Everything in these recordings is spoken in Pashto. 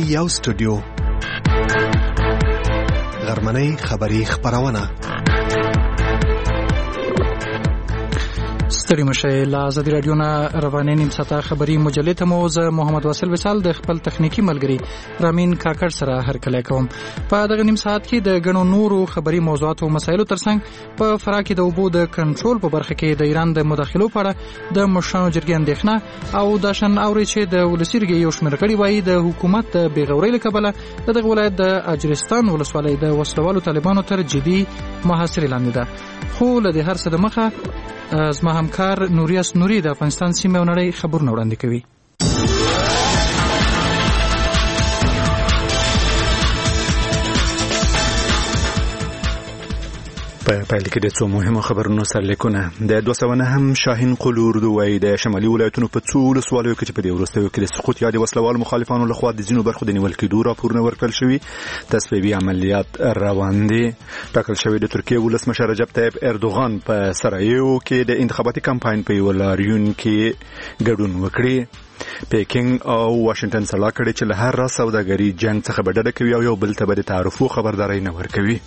یو سټوډیو غرمنۍ خبری خبرونه ستړي مشه له ازادي رادیو نه روانې نیم ساعته خبری مجلې ته مو زه محمد واصل وصال د خپل تخنیکی ملګری رامین کاکړ سره هرکلی کوم. په دغه نیم ساعت کې د غنو نورو خبری موضوعات او مسایلو ترڅنګ په فراه کې د اوبو د کنټرول په برخه کې د ایران د مداخلو په اړه د مشرانو جرګې اندېښنه او د شن اوري چې د ولسیرګي یو شمېر غړي وایي د حکومت د بیغورۍ له کبله دغه ولایت د اجرستان ولسوالۍ د وسلوالو طالبانو تر جدي محاصرې لاندې ده. خو له دې هر څه د مخه زما همکار نوریاس نوري د افغانستان سیمه او نړۍ خبرونه وړاندې کوي. په پیل کې د څو مهمو خبرونو سرلیکونه. د 209 شاهین قل اردو وايي د شمالي ولایتونو په څو ولسوالیو کې چې په دې وروستیو کې د سقوط یا د وسلوالو مخالفانو لخوا د ځینو برخو د نیول کېدو راپورونه ورکړل شوي. تصفیوي عملیات روان دي. ټاکل شوی د ترکیې ولسمشر رجب طیب اردوغان په سرایو کې د انتخاباتي کمپاین په یو لاریون کې ګډون وکړي. پیکینګ او واشنگټن سلا کړي چې له هر راز سوداګري جنگ څخه بدډه کوي او یو بل ته به د تعرفو خبرداري نه ورکوي.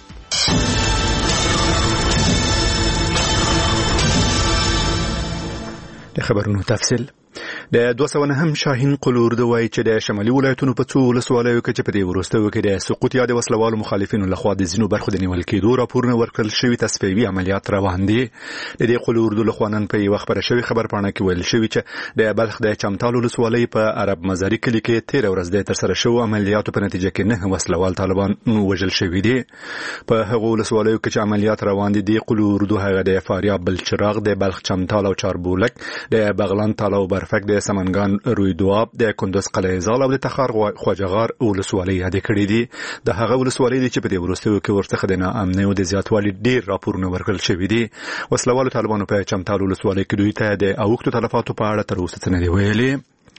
د خبرونو تفصیل. د 209 شاهین قل اردو وايي چې د شمالي ولایتونو په څو ولسوالیو کې چې په دې وروستیو کې د سقوط یا د وسلوالو مخالفینو لخوا د ځینو برخو د نیول کېدو راپورونه ورکړل شوي. تصفیوي عملیات روان دي. د دې قل اردو لخوا نن په یو خبره شوی خبرپاڼه کې ویل شوی چې د بلخ د چمتال ولسوالۍ په عرب مزاري کلي کې 13 ورځې د ترسره شوو عملیاتو په نتیجه کې 9 وسلوال طالبان وژل شوي دي. په هغو ولسوالیو کې چې عملیات روان دي د قل اردو هغه د فاریاب بلچراغ د بلخ چمتال او چاربولک د بغلان تالا او برفک د سمنګان رویدواب د کندوز قلعه زال او د تخار خواجهغار ولسوالۍ یاد کړې دي. د هغه ولسوالۍ چې په دې وروستیو کې ورڅخه د ناامنۍ او د زیاتوالي ډیر راپورونه ورکړل شوي دي. وسلوالو طالبانو په چمتال ولسوالۍ کې دوی ته د اوښتو تلفاتو په اړه تر اوسه څه نه دي ویلي.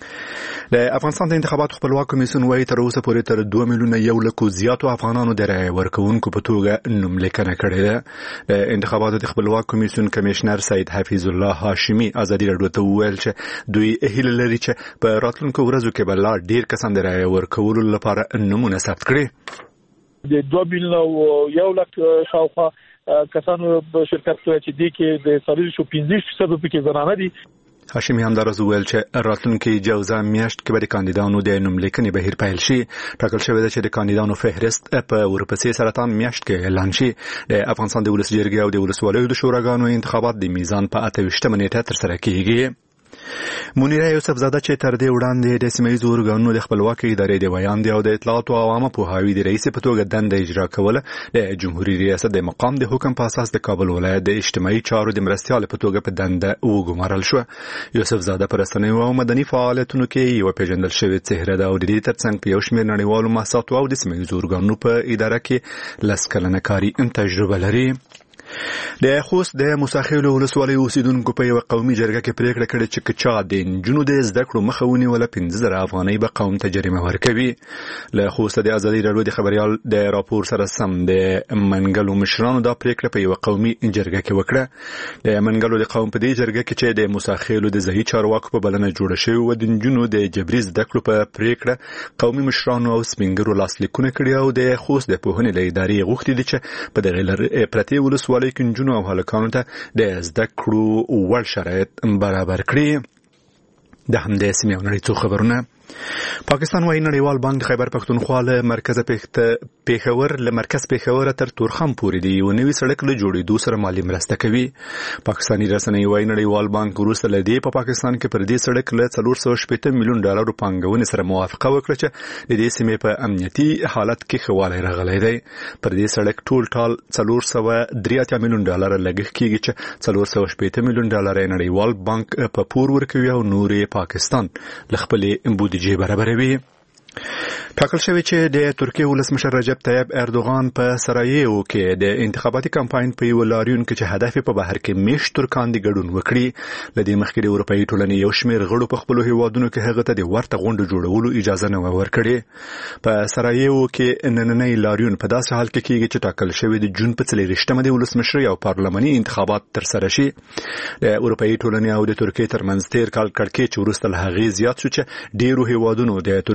د افغانستان د انتخاباتو خپلواک کمیسیون وايي تر اوسه پورې تر 2 میلیونه یو لکو زیاتو افغانانو د رایې ورکوونکو په توګه نوملیکنه کړې ده. د انتخاباتو د خپلواک کمیسیون کمشنر سید حفیظ الله هاشمی ازادي رادیو ته وویل چې دوی هیله لري چې په راتلونکو ورځو کې به لا ډیر کسان د رایې ورکولو لپاره نومونه ثبت کړي. د 2 میلیونه یو لک شاوخوا کسانو په شرکت کوي چې د کې د سالي شو 15% په زنانه دي. هاشمی هم درز ویل چې راتلونکي جوزا میاشت کې به د کاندیدانو د نوملیکنې بهیر پیل شي. ټاکل شوی دی چې د کاندیدانو فهرست په ورپسې سرطان میاشت کې اعلان شي. د افغانستان د ولس جرګې او د ولسوالیو د شوراګانو انتخابات د میزان په 28 نیټه ترسره کیږي. منیره یوسف زاده چې تر دې وړاندې د سیمه‌یزو ارګانونو د خپلواکۍ ادارې د ویاند او د اطلاعات او عوامه پوهاوي د رئیس په توګه دنده اجرا کوله د جمهوریت ریاست د مقام د حکم په اساس د کابل ولایت د اجتماعي چارو د مرستیال په توګه په دنده وګمارل شو. یوسف زاده پر رسنیو او مدني فعالیتونو کې یو پیژندل شوی څهره ده او د دې ترڅنګ په یو شمېر نړیوالو مؤسساتو او د سیمه‌یزو ارګانونو په اداره کې لسکلنه کاري تجربه لري. د خوست د موساخیل ولسوالۍ اوسیدونکو په یو قومي جرګه کې پریکړه کړې چې کچا د نجونو د زده کړو مخه ونیوله 15,000 افغانۍ به قوم ته جریمه ورکوي. له خوست د ازادي رادیو د خبريال د راپور سره سم د منګلو مشرانو دا پریکړه په یو قومي جرګه کې وکړه. د منګلو د قوم په دې جرګه کې چې د موساخیل د ځای چارواکو په بلنه جوړه شوی و د نجونو د جبري زده کړو په پریکړه قومي مشرانو او سپینګرو لاسلیکونه کړي او د خوست د پوهنې له ادارې غوښتي دي چې په دغه پرتی ولسوالۍ کې نجونو او هلکانو ته د زده کړو وړ شرایط برابر کړي. د همدې سیمې او نړۍ څو خبرونه. پاکستان وايي نړیوال بانک د خیبر پښتونخوا له مرکز پېښور تر تورخم پورې دی یو نوی سړک له جوړېدو سره مالی مرسته کوي. پاکستاني رسنۍ وايي نړیوال بانک وروسته له دې په پاکستان کې پر دې سړک له 480 میلیون ډالر پانګونې سره موافقه وکړه چې د دې سیمې په امنیتي حالت کې ښه والی راغلی دی. پر دې سړک ټول 483 میلیون ډالر لګښت کیږي چې 480 میلیون ډالر نړیوال بانک په پور ورکوي او نورې پاکستان له خپلې بودیجې برابروي. ټاکل شوی چې د ترکیې ولسمشر رجب طیب اردوغان په سرایو کې د انتخاباتي کمپاین په یو لاریون کې چې هدف په بهر کې میشت ترکان د ګډون وکړي. لدې مخکې د اروپאי ټولنې یو شمېر غړو په خپل هیوادونو کې هغه ته د ورته غونډو جوړولو اجازه نه ورکړي. په سرایو کې نننۍ لاریون په داسې حال کې کېږي چې ټاکل شوی د جون په 4 د ولسمشر او پارلماني انتخابات ترسره شي. د اروپאי ټولنې او د ترکیې ترمنځ تیر کال کړکېچ وروسته له هغې زیات شو چې ډیرو هیوادونو د ترکیې حکومت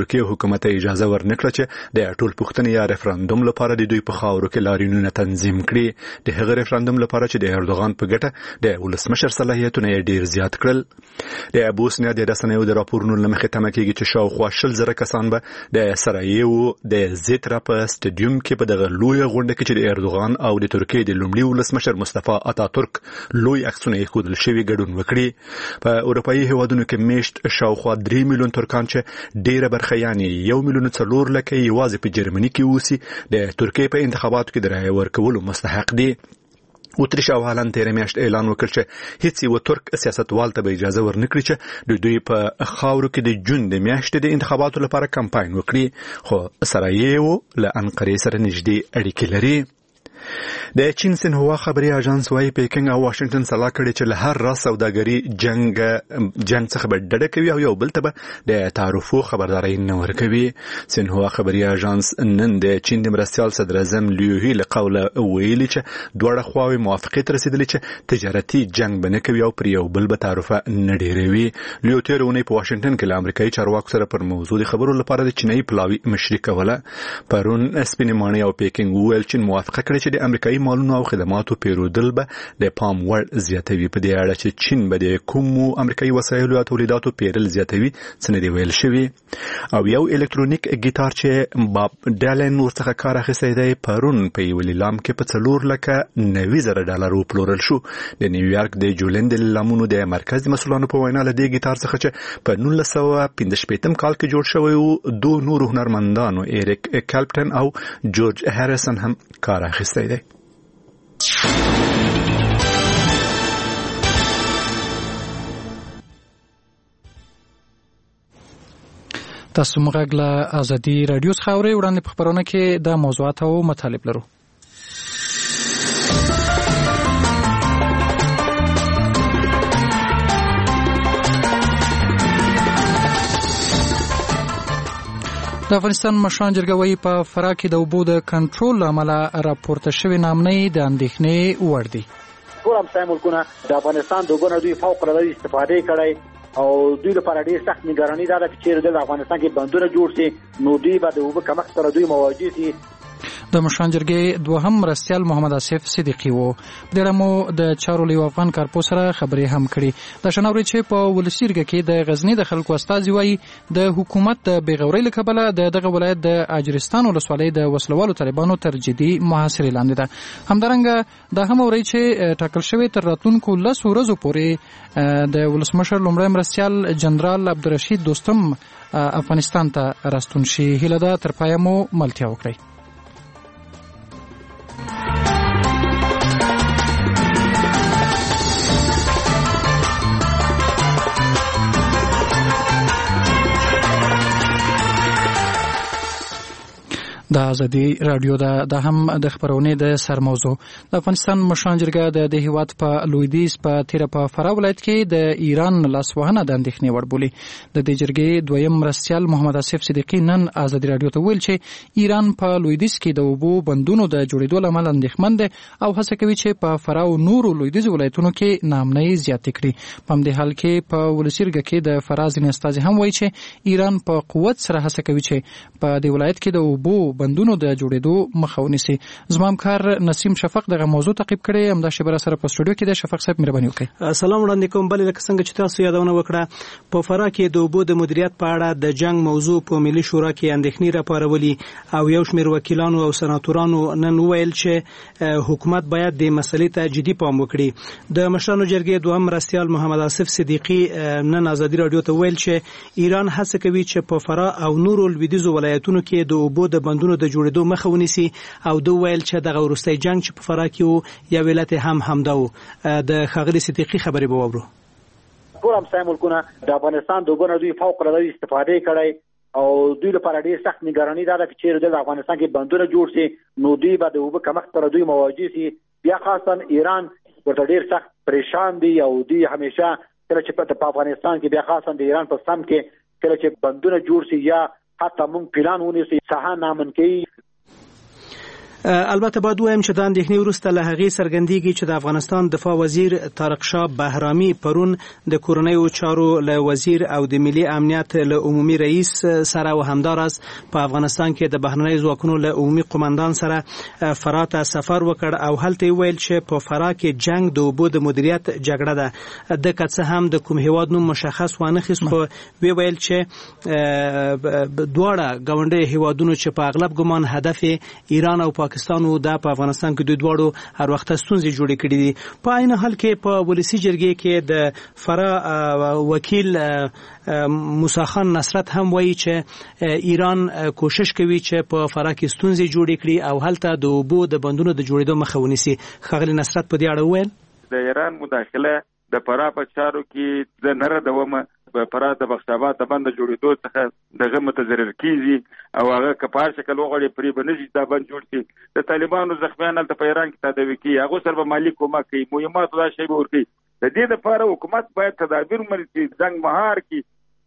حکومت اجازه ورنکړه چې د ټول پښتنې یا ریفرندوم لپاره د دوی په خاورو کې لاریونونه تنظیم کړي. د هغه ریفرندوم لپاره چې د اردوغان په ګټه د ولسمشر صلاحیتونه ډیر زیات کړل. د بوسنیا د رسنیو د راپورونو لمخې تمه کېږي چې شاوخوا 100,000 کسان به د سرایو د زیترا په سټیډیوم کې په دغه لوی غونډه کې چې د اردوغان او د ترکیې د لومړي ولسمشر مصطفی اتاتورک لوی عکسونه یې ښودل شوي ګډون وکړي. په اروپایي هیوادونو کې میشت شاوخوا 3 میلیون ترکان چې ډیره برخه یعنی 1 میلیون 4 لکه یوازې په جرمني کې اوسي د ترکیې په انتخاباتو کې د رایې ورکولو مستحق دي. اتریش او هالند تیر میاشت اعلان وکړ چې هیڅ یو ترک سیاستوال ته اجازه ورنکړي چې د دوی په خاورو کې د جون د میاشتې د انتخاباتو لپاره کمپاین وکړي. خو سرایو له انقرې سره نږدې اړیکې لري. د چین سنهوا خبري اژانس وايي پیکینګ او واشنگټن سلا کړي چې له هر راز سوداګري جنگ څخه به ډډه کوي او یو بل ته به د تعرفو خبرداري نه ورکوي. سنهوا خبري اژانس نن د چین د مرستيال صدر اعظم لیوهی له قوله ویلي چې دوه خواوې موافقه تر رسیدلې چې تجارتي جنگ بنه کوي او پر یو بل به تعرفه نه ډیروي. لیو تیرونه په واشنگټن کې له امریکایي چارواکو سره پر موضوع خبرو لپاره د چینایي پلاوی مشري کوله. پرون سپینمانه او پیکینګ ویل چې موافقه کړي چې د امریکایي مالونو او خدماتو پیرودل به د پام وړ زیاتوي. په دې اړه چې چین به د کومو امریکایي وسایلو او تولیداتو پیرل زیاتوي څنګه دی ویل شوی. او یو الکترونیک ګیټار چې باب ډالن ورڅخه کار اخیستی دی پرون په یو لیلام کې په 4,90,000 ډالر وپلورل شو. د نیویارک د جولند لیلامونو د مرکز مسولانو په وینا له دې ګیټار څخه چې په 1915 کال کې جوړ شوی او دوه نور هنرمندانو ایریک کالپټن او جورج هریسن هم کار اخیستی دی. تاسو موږ له ازادي رادیو څخه اورئ. وړاندې په خبرونه کې د موضوعات او مطالب لرو. د افغانستان مشران جرګه وايي په فراه کې د اوبو د کنټرول لامل راپورته شوی نامنۍ د اندېښنې وړ دي. ټول همسایه ملکونه د افغانستان د اوبو نه دوی فوق العاده استفاده کړي او دوی لپاره ډېر سخت نگرانی ده چې د افغانستان کې بندونه جوړ شي نو دوی به د اوبو کمښت سره دوی مواجه شي. د مشران جرګې دوهم مرستیال محمد آصف صدیقي وو. د رمو د چارو لیو افغان کارپو سره خبرې هم کړي. د شناوري چې په ولسی جرګه کې د غزنی د خلکو استازي وایي د حکومت د بیغورۍ له کبله دغه ولایت د اجرستان ولسوالۍ د وسلوالو طالبانو تر جدي محاصرې لاندې ده. همدارنګه د هم اوري چې ټاکل شوی تر راتلونکو 10 ورځو پورې د ولسمشر لومړی مرستیال جنرال عبدالرشید دوستم افغانستان ته راستون شي. هیله ده تر پایه مو ملتیا وکړئ. د ازادي رادیو د هم د خبرونه د سرموضوع د افغانستان مشران جرګه د هیواد په لویدیځ په تیر په فراه ولایت کې د ایران لاسوهنه د اندېښنې وړ بولي. د دې جرګې دویم مرستیال محمد آصف صدیقي نن ازادي رادیو ته ویل چې ایران په لویدیځ کې د اوبو بندونو د جوړېدو لامل اندېښمن دی او هڅه کوي چې په فراه او نورو لویدیځ ولایتونو کې نامنۍ زیاتې کړي. په همدې حال کې په ولسی جرګه کې د فراه ځینې استازي هم وایي چې ایران په قوت سره هڅه کوي چې په دې ولایت کې د اوبو بندونو د جوړېدو مخه ونیسي. زمام کار نسیم شفق دغه موضوع تعقیب کړي. همدا شبره سره په سټوډیو کې د شفق صاحب مهرباني وکړي. سلام وړاندې کوم. بل لکه څنګه چې تاسو یادونه وکړه په فراه کې د اوبو د مدیریت په اړه د جنگ موضوع په ملي شورا کې اندېښنې راپارولي او یو شمېر وکیلانو او سناتورانو نن ویل چې حکومت باید د مسلې ته جدي پام وکړي. د مشرانو جرګې دوهم مرستیال محمد آصف صدیقي نن ازادي رادیو ته ویل چې ایران هڅه کوي چې په فراه او نورو لویدیځو ولایتونو کې د اوبو د بندونو د جوړېدو مخه ونیسي او دوی ویل چې دغه وروستي جنگ چې په فراه کې یو ولایت هم همدا و. د ښاغلي صدیقي خبرې به واورو. ټول همسایه ملکونه د افغانستان د اوبو نه دوی فوق العاده استفاده کړي او دوی لپاره ډېر سخت نگرانی ده چې د افغانستان کې بندونه جوړ شي نو دوی به د اوبو کمښت سره دوی مواجه شي. بیا خاصا ایران ورته ډېر سخت پریشان دي او دوی همیشه کله چې په افغانستان کې بیا خاصا د ایران په سم کې کله چې بندونه جوړ شي یا حتی موږ پلان ونیسي ساحه نامن کوي. البته باید وایم چې د اندېښنې وروسته له هغې څرګندېږي چې د افغانستان دفاع وزیر طارق شاه بهرامي پرون د کورنیو چارو له وزیر او د ملي امنیت له عمومي رئیس سره او همداراز په افغانستان کې د بهرنیو ځواکونو له عمومي قماندان سره فراه ته سفر وکړ او هلته ویل چې په فراه کې جنگ د اوبو د مدیریت جګړه ده د که څه هم د کوم هیواد نوم مشخص وانخیست خو ویل چې دواړه ګاونډي هیوادونو چې په اغلب ګمان هدف ایران او پاکستان او د افغانستان کې د دواړو هر وخت ستونزې جوړې کړې دي. په عین حال کې په ولسی جرګې کې د فراه وکیل موسی خان نصرت هم وایي چې ایران کوشش کوي چې په فراه کې ستونزې جوړې کړي او هلته د اوبو د بندونو د جوړېدو مخه ونیسي. ښاغلی نصرت په دې اړه وویل د ایران مداخله د فراه په چارو کې د نه ردومه فراه د بخشاباد د بند جوړېدو څخه دغه متضرر کیږي او هغه کپار شکل وغړي پرې بنشي دا بند جوړ شي. د طالبانو زخمیان هلته په ایران کې تداوي کوي هغه سره به مالی کومک کوي مهمات دا شی به ورکوي. د دې لپاره حکومت باید تدابیر ومني جنگ مهار کړي.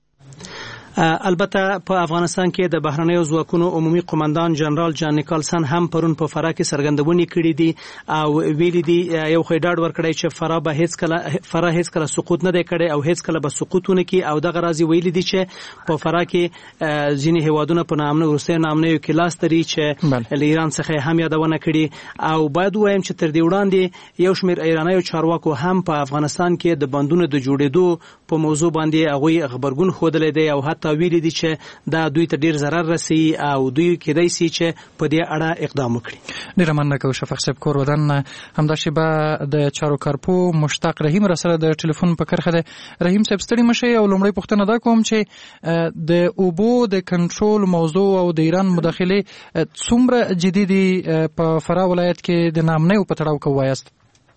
البته په افغانستان کې د بهرنیو ځواکونو عمومي قماندان جنرال جان نیکلسن هم پرون په فراه کې څرګندونې کړې دي او ویلي دي یو خیډاډ ورکړی چې فراه هیڅ کله سقوط نه دی کړی او هیڅ کله به سقوط ونه کړي او دغه راځي ویلي دي چې په فراه کې ځینې هیوادونه په نامنو وروستیو نامنیو کې لاس لري چې له ایران څخه هم یادونه کړي او باید ووایم چې تر دې وړاندې یو شمېر ایرانیو چارواکو هم په افغانستان کې د بندونو د جوړېدو په موضوع باندې هغوی خبرګون ښودلی دی او حتی ویلي دي چې دا دوی ته ډیر ضرر رسي او دوی کېدای شي چې په دې اړه اقدام وکړي. ډیره مننه کوم شفق صاحب کور ودان همدا شیبه د چارو کارپو مشتاق رحیم را سره د ټلیفون په کرخه ده. رحیم صاحب ستړي مشه او لومړی پوښتنه دا کوم چې د اوبو د کنټرول موضوع او د ایران مداخله څومره جدي دي په فراه ولایت کې د نامنیو په تړاو کې وایست؟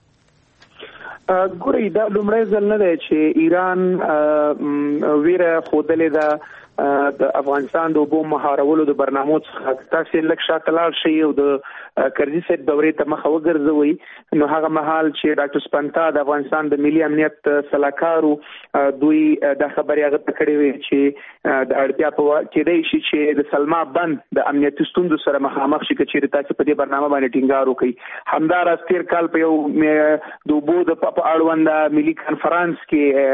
ګورئ دا لومړی ځل نه دی چې ایران ویره ښودلې ده د افغانستان د اوبو مهارولو د برنامو څخه. تاسو لږ شاته لاړ شئ او د کرزي صاحب دورې ته مخه وګرځوي نو هغه مهال چې ډاکټر سپنتا د افغانستان د ملي امنیت سلاکارو دوی د خبرې هغه کړې وي چې د اړتیا په کېدای شي چې د سلما بند د امنیتي ستونزو سره مخامخ شي چې تاسو په دې برنامه باندې ټینګار وکړي. همداراز تیر کال په یو د اوبو د اړوند ملي کانفرنس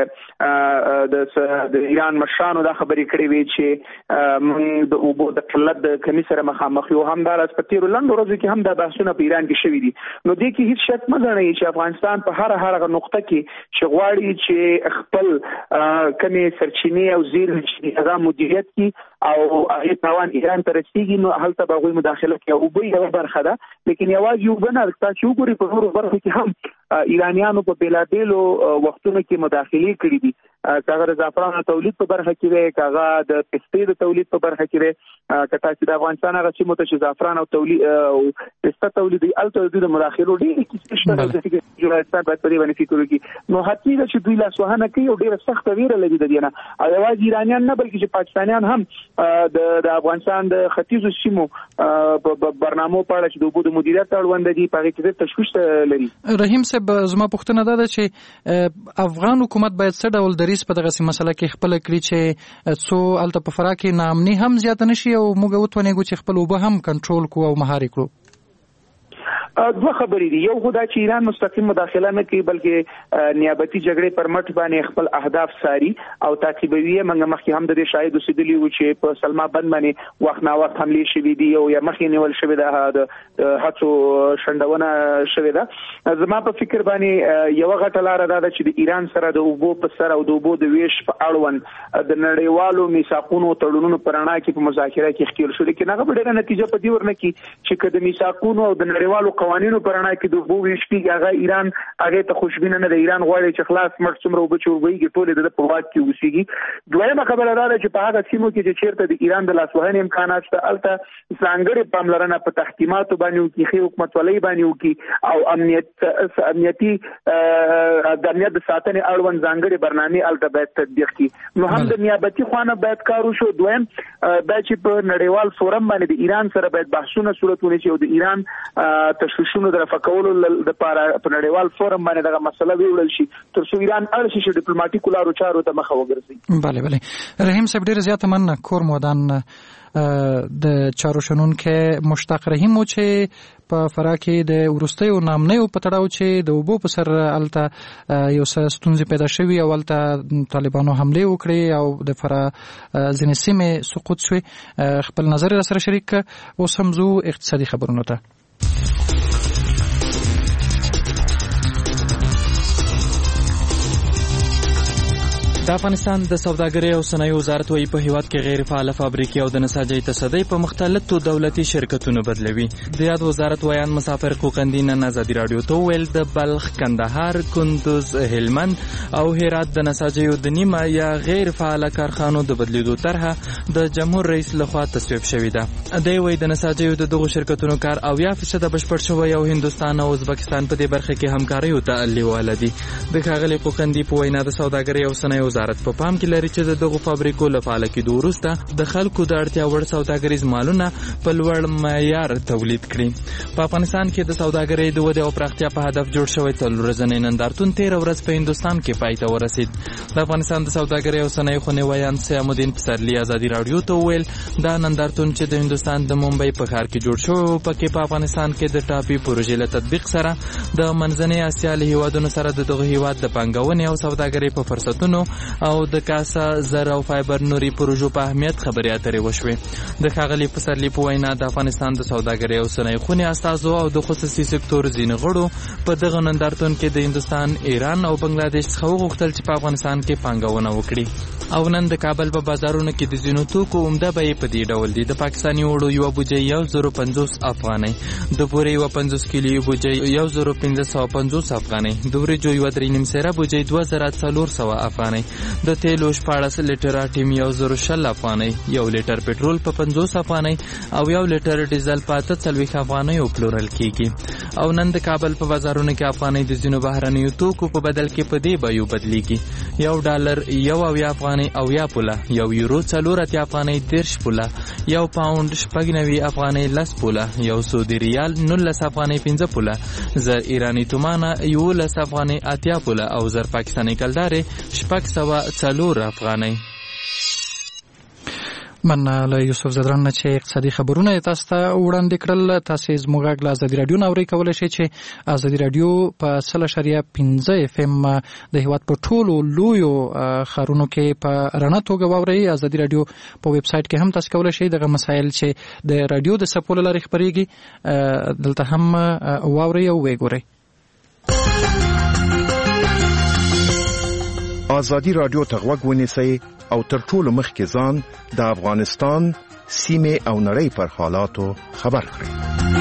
کې د ایران مشرانو دا خبرې کړې وي چې موږ د اوبو د قلت د کمی سره مخامخ یو. همداراز په تیر لنډو ورځو کې هم دا بحثونه په ایران کې شوي دي. نو دې کې هیڅ شک مه ګڼئ چې افغانستان په هر نقطه کې چې غواړي چې خپل کمې سرچینې او زیرمې چې هغه مدیریت کړي او هغه توان ایران ته رسیږي نو هلته به هغوی مداخله کوي. اوبه یوه برخه ده لیکن یوازې اوبه نه تاسو وګورئ په نورو برخو کې هم ایرانیانو په بېلابېلو وختونو کې مداخلې کړې دي. کاغه د زعفرانو تولید په برخه کې دی کاغه د پستې د تولید په برخه کې دی کته چې د افغانستان هغه چې متش زعفران او تولید او پسته تولید الته د مداخلو ډېر کیسې شته چې جوړه باید په دې باندې فکر وکړي. نو حتی چې دوی لاس وهنه کوي او ډېر سخت ویره لري د دې نه او یوازې ایرانیان نه بلکې چې پاکستانیان هم د افغانستان د ختیځو سیمو په برنامو په اړه چې د اوبو د مدیریت اړوند دي په هغه کې تشویش لري. رحیم صاحب زما پوښتنه ده چې افغان حکومت باید څه ډول دریځ په دغه مسله کې خپل کړی چې څو الته په فراه کې نامني هم زیات نشي او موږ وتونیږو چې خپل اوبه هم کنټرول کوو او مهار کړو. دوه خبرې دي. یو خدا چې ایران مستقیم مداخله نه کوي بلکې نیابتي جګړې پر مټ باندې خپل اهداف ساري او تعقیبوي. موږ مخکې هم د دې شاهد اوسېدلي وو چې په سلما بند باندې وخت نا وخت حملې شوې دي او یا مخکې نیول شوې ده د هڅو شندونه شوې ده. زما په فکر باندې یو غټه لار ده چې د ایران سره د اوبو په سر او د اوبو د ویش په اړوند د نړیوالو میثاقونو تړونونو پر اړه کې په مذاکره کې ښکېل شو لیکن هغه ډېره نتیجه په دې ورنه کې چې کله میثاقونو او د نړیوالو قوانینو پر اړه کې د اوبو ویش کې هغه ایران هغه ته خوشبینه نه دی. ایران غواړي چې خلاص مړ څومره اوبه چوربېږي ټول د په واک کې اوسېږي. دویمه خبره دا ده چې په هغه سیمو کې چې چیرته د ایران د لاسوهنې امکانات شته الته ځانګړې پاملرنه په تحکیماتو باندې وکړي ښې حکومتولۍ باندې وکړي او امنیتي د امنیت د ساتنې اړوند ځانګړې برنامې الته باید تطبیق کړي. نو هم د نیابتي خوانه باید کار وشو. دویم دا چې په نړیوال فورم باندې د ایران سره باید بحثونه صورت ونیسي او د ایران تشویشونو د رفع کولو لپاره په نړیوال فورم باندې دغه مسله ویوړل شي تر څو ایران اړ شي چې ډیپلوماټیکو لارو چارو ته مخه وګرځي. بله رحیم صاحب ډېر زیاته مننه. کور مودان د چارو شنونکو مشتاق رحیم و چې په فراه کې د وروستیو نامنیو په تړاو چې د اوبو په سر الته یو څه ستونزې پیدا شوي او الته طالبانو حملې وکړې او د فراه ځینې سیمې سقوط شوې. خپل نظر سره شریک اوس هم زو اقتصادي خبرونو ته. د افغانستان د سوداګرۍ او صنایع وزارت وايي په هیواد کې غیر فعال فابریکې او د نساجۍ تصدۍ په مختلفو دولتي شرکتونو بدلوي. د یاد وزارت ویان مسافر کوقندي نن ازادي رادیو ته ویل د بلخ، کندهار، کندوز، هلمند او هرات د نساجۍ د نیمه یا غیر فعال کارخانو د بدلیدو طرحه د جمهور رئیس لخوا تصویب شوې ده. دوی وايي د نساجۍ د دغو شرکتونو کار 80% بشپړ شوی او هندستان او ازبکستان په دې برخه کې همکاري ته لیواله دي. د ښاغلي کوقندي په وینا د سوداګرۍ او صنایع وزارت په پام کې لري چې دغه فابریکو له فعال کېدو وروسته د خلکو د اړتیا وړ سوداګریز مالونه په لوړ معیار تولید کړي. په افغانستان کې د سوداګرۍ د ودې او پراختیا په هدف جوړ شوی څلور ورځنی نندارتون 13 ورځ په هندستان کې پای ته ورسید. د افغانستان د سوداګرۍ او صنایع خونې ویان سیام الدین پسرلی ازادي رادیو ته ویل دا نندارتون چې د هندستان د ممبئی په ښار کې جوړ شو پکې په افغانستان کې د ټاپي پروژې له تطبیق سره د منځنۍ اسیا له هیوادونو سره دغه هیواد د پانګونې او سوداګرۍ په فرصتونو او د کاسا زر او فایبر نوري پروژو په اهمیت خبرې اترې وشوې. د ښاغلي پسرلی په وینا د افغانستان د سوداګرۍ او صنایع خونې استازو او د خصوصي سکتور ځینې غړو په دغه نندارتون کې د هندستان، ایران او بنگلاديش څخه وغوښتل چې په افغانستان کې پانګونه وکړي. او نن د کابل په بازارونو کې د ځینو توکو عمده بیې په دې ډول دي. د پاکستاني وړو یو بوجۍ 1050 افغانۍ، د بورې یو 50 کیلو بوجۍ 1550 افغانۍ، د وریجو یو 3.5 سره بوجۍ 2400 افغانۍ، د تیلو 14 لیټر اټیم 1040 افغانۍ، 1 لیټر پټرول په 50 افغانۍ او 1 لیټر ډیزل په 40 افغانۍ پلورل کیږي. او نن د کابل په بازارونو کې افغانۍ د ځینو بهرنیو توکو په بدل کې په دې بیو بدلیږي. $1 1 افغانۍ او یا پوله، یو یورو 4 افغانۍ 10 پوله، یو پاوند 90 افغانۍ 10 پوله، یو سعودي ریال 19 افغانۍ 15 پوله، زر ایرانی تومانه 11 افغانۍ 8 پوله او زر پاکستاني کلدارې 604 افغانۍ. مننه له یوسف زدران نه چې اقتصادي خبرونه تاسو ته وړاندې کړل. تاسو زموږ غږ له ازادي رادیو نوري کولای شئ چې ازادي رادیو په 0.5 FM د هیواد په ټولو لویو خارونو کې په رڼا توګه واورئ. ازادي رادیو په ویب سټ کې هم تاسو کولای شئ دغه مسایل چې د رادیو د سپول لارې خبريږي دلته هم واورئ او وګورئ. ازادي رادیو ته غوږ ونیسئ او تر ټولو مخکې ځان د افغانستان سیمې او نړۍ پر حالاتو خبر کړئ.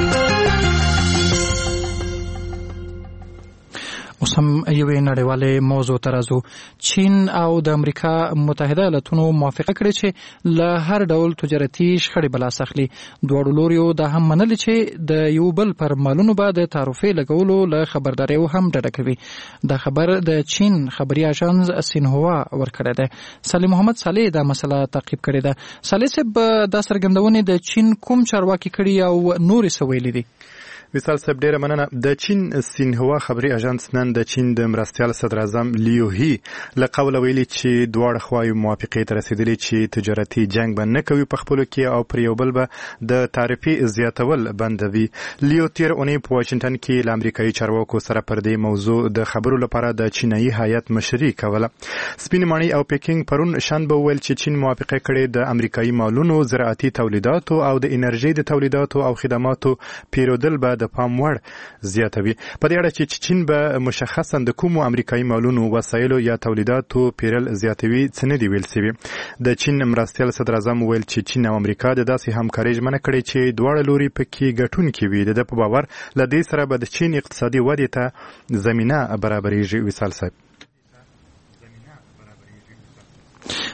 اوس هم یوې نړیوالې موضوع ته راځو. چین او د امریکا متحده ایالاتونو موافقه کړې چې له هر ډول تجارتي شخړې بلاس اخلي. دواړو لوریو دا هم منلي چې د یو بل پر مالونو به د تعرفې لګولو له خبرداریو هم ډډه کوي. دا خبر د چین خبري اژانس سینهوا ورکړی دی. صالح محمد صالح دا مسله تعقیب کړې ده. صالح صاحب دا څرګندونې د چین کوم چارواکي کړي او نورې څه ویلي دي؟ وصال صاحب ډیره مننه. د چین سینهوا خبري اژانس نن د چین د مرستیال صدر اعظم لیو هی له قوله ویلي چې دواړه خواوې موافقې ته رسیدلي چې تجارتي جنگ به نه کوي په خپلو کې او پر یو بل به د تعرفې زیاتول بندوي. لیو تیر اونۍ په واشنگټن کې له امریکایي چارواکو سره پر دې موضوع د خبرو لپاره د چینایي هیئت مشري کوله. سپین ماڼۍ او پیکینګ پرون شنبه ویل چې چین موافقه کړې د امریکایي مالونو، زراعتي تولیداتو او د انرژي د تولیداتو او خدماتو پیرودل به د پام وړ زیاتوي. په دې اړه چې چین به مشخصا د کومو امریکایي مالونو، وسایلو یا تولیداتو پیرل زیاتوي څه نه دی ویل شوی. د چین مرستیال صدر اعظم ویل چې چین او امریکا د داسې همکارۍ ژمنه کړې چې دواړه لوري پکې ګټونکي وي. د په باور له دې سره به د چین اقتصادي ودې ته زمینه برابرېږي. وصال صاحب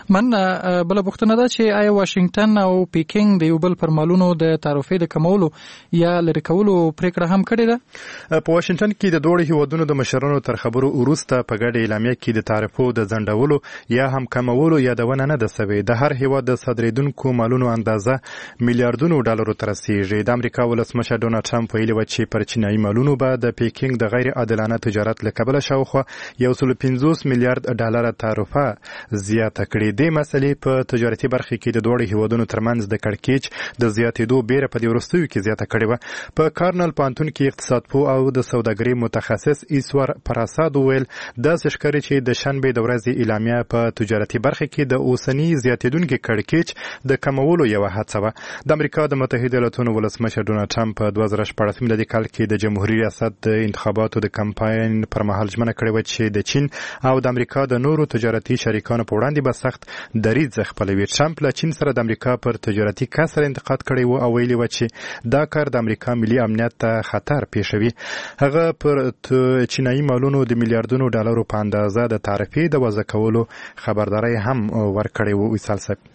من بل پوښتنه ده چې آیا واشنگټن او پیکینګ د یو بل پر مالونو د تعرفې د کمولو یا لرې کولو پریکړه هم کړې ده؟ په واشنگټن کې د دوه هیوادونو د مشرانو تر خبرو وروسته په ګډه اعلامیه کې د تعرفو د ځنډولو یا هم کمولو یادونه نه ده سوې. د هر هیواد د صادریدونکو مالونو اندازه میلیارډونو ډالرو ته رسیږي. د امریکا ولسمشر ډونالډ ټرمپ ویلي و چې پر چینایي مالونو به د پیکینګ د غیر عادلانه تجارت له کبله شاوخوا 150 میلیارډ ډالر تعرفه زیاته کړې. د مسلې په تجارتي برخه کې د دوه هیوادونو ترمنځ د کړکېچ د زیاتېدو بیره په دې وروستیو کې زیاته کړې و. په کارنل پوهنتون کې اقتصاد پوه او د سوداګرۍ متخصص ایسور پراساد ویل داسې ښکاري چې د شنبې د ورځې اعلامیه په تجارتي برخه کې د اوسني زیاتېدونکي کړکېچ د کمولو یوه هڅه وه. د امریکا د متحده ایالاتونو ولسمشر ډونالډ ټرمپ په 2014 میلادي کال کې د جمهوریت ریاست د انتخاباتو د کمپاین پر مهال ژمنه کړې وه چې د چین او د امریکا د نورو تجارتي شریکانو په وړاندې به سخت دریځ خپلوي. ټرمپ له چین سره د امریکا پر تجارتي کسر انتقاد کړی و او ویلي و چې دا کار د امریکا ملي امنیت ته خطر پیښوي. هغه پر چینایي مالونو د میلیارډونو ډالرو په اندازه د تعرفې د وضع کولو خبرداری هم ورکړی و. وصال صاحب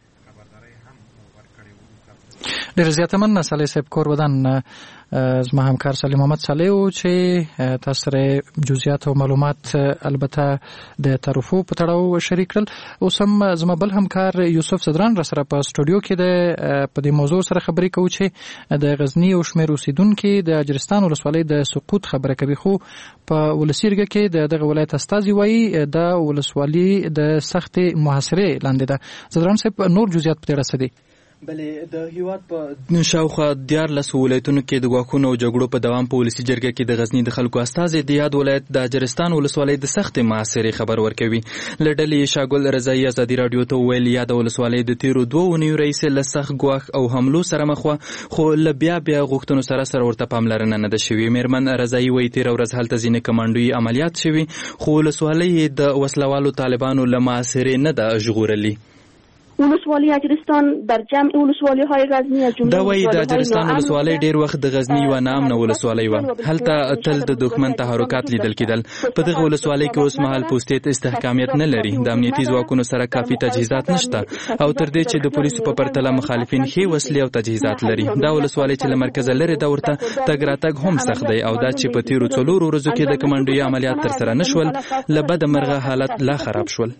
ډېر زیاته مننه صالح صاحب کور ودان. زما همکار صالح محمد صالح و چې تاسو سره جزئیات او معلومات البته د تعرفو په تړاو شریک کړل. اوس هم زما بل همکار یوسف صدران را سره په سټوډیو کې په دې موضوع سره خبرې کوي چې د غزنی او شمیر اوسیدونکو د اجرستان ولسوالۍ د سقوط خبره کوي. خو په ولسیرګه کې دغه ولایت استازي وایي د ولسوالۍ د سخت محاصره لاندې ده. صدران صاحب نور جزئیات په تړاو سره بلې د هیواد په شاوخوا 14 ولایتونو کې د غواخونو او جګړو په دوام په ولسی جرګه کې د غزنی د خلکو استازي د یاد ولایت د اجرستان ولسوالۍ د سخت محاصرې خبر ورکوي. لډلې شاګل رضایی ازادي رادیو ته ویل یاد ولسوالۍ د تیرو 2 اونیو رئیس له سخت غواخ او حملو سره مخ خو بیا غوښتنو سره ورته پاملرنه نه ده شوې. میرمن رضایی وایي تیر ورځ هلته ځینې کمانډوي عملیات شوي خو ولسوالۍ د وسلوالو طالبانو له محاصرې نه ده ژغورلې. ولسوالی اجرستان در جمع ولسوالی های غزنی از جمله دا وایي د اجرستان ولسوالی ډیر وخت د غزنی و نام نه ولسوالی و. هلته تل د دښمن تحرکات لیدل کېدل. په دغه ولسوالی کې اوس مهال پوسټیت استحکامیت نه لري. د امنیتي ځواکونو سره کافي تجهیزات نشته او تر دې چې د پولیسو په پرتله مخالفین ښې وسلې او تجهیزات لري. دا ولسوالی چې له مرکزه لري دا ورته تګ راتګ هم سخت دی او دا چې په تیرو 4 ورځو کې د کمانډوي عملیات تر سره نشول له بده مرغه حالت لا خراب شول.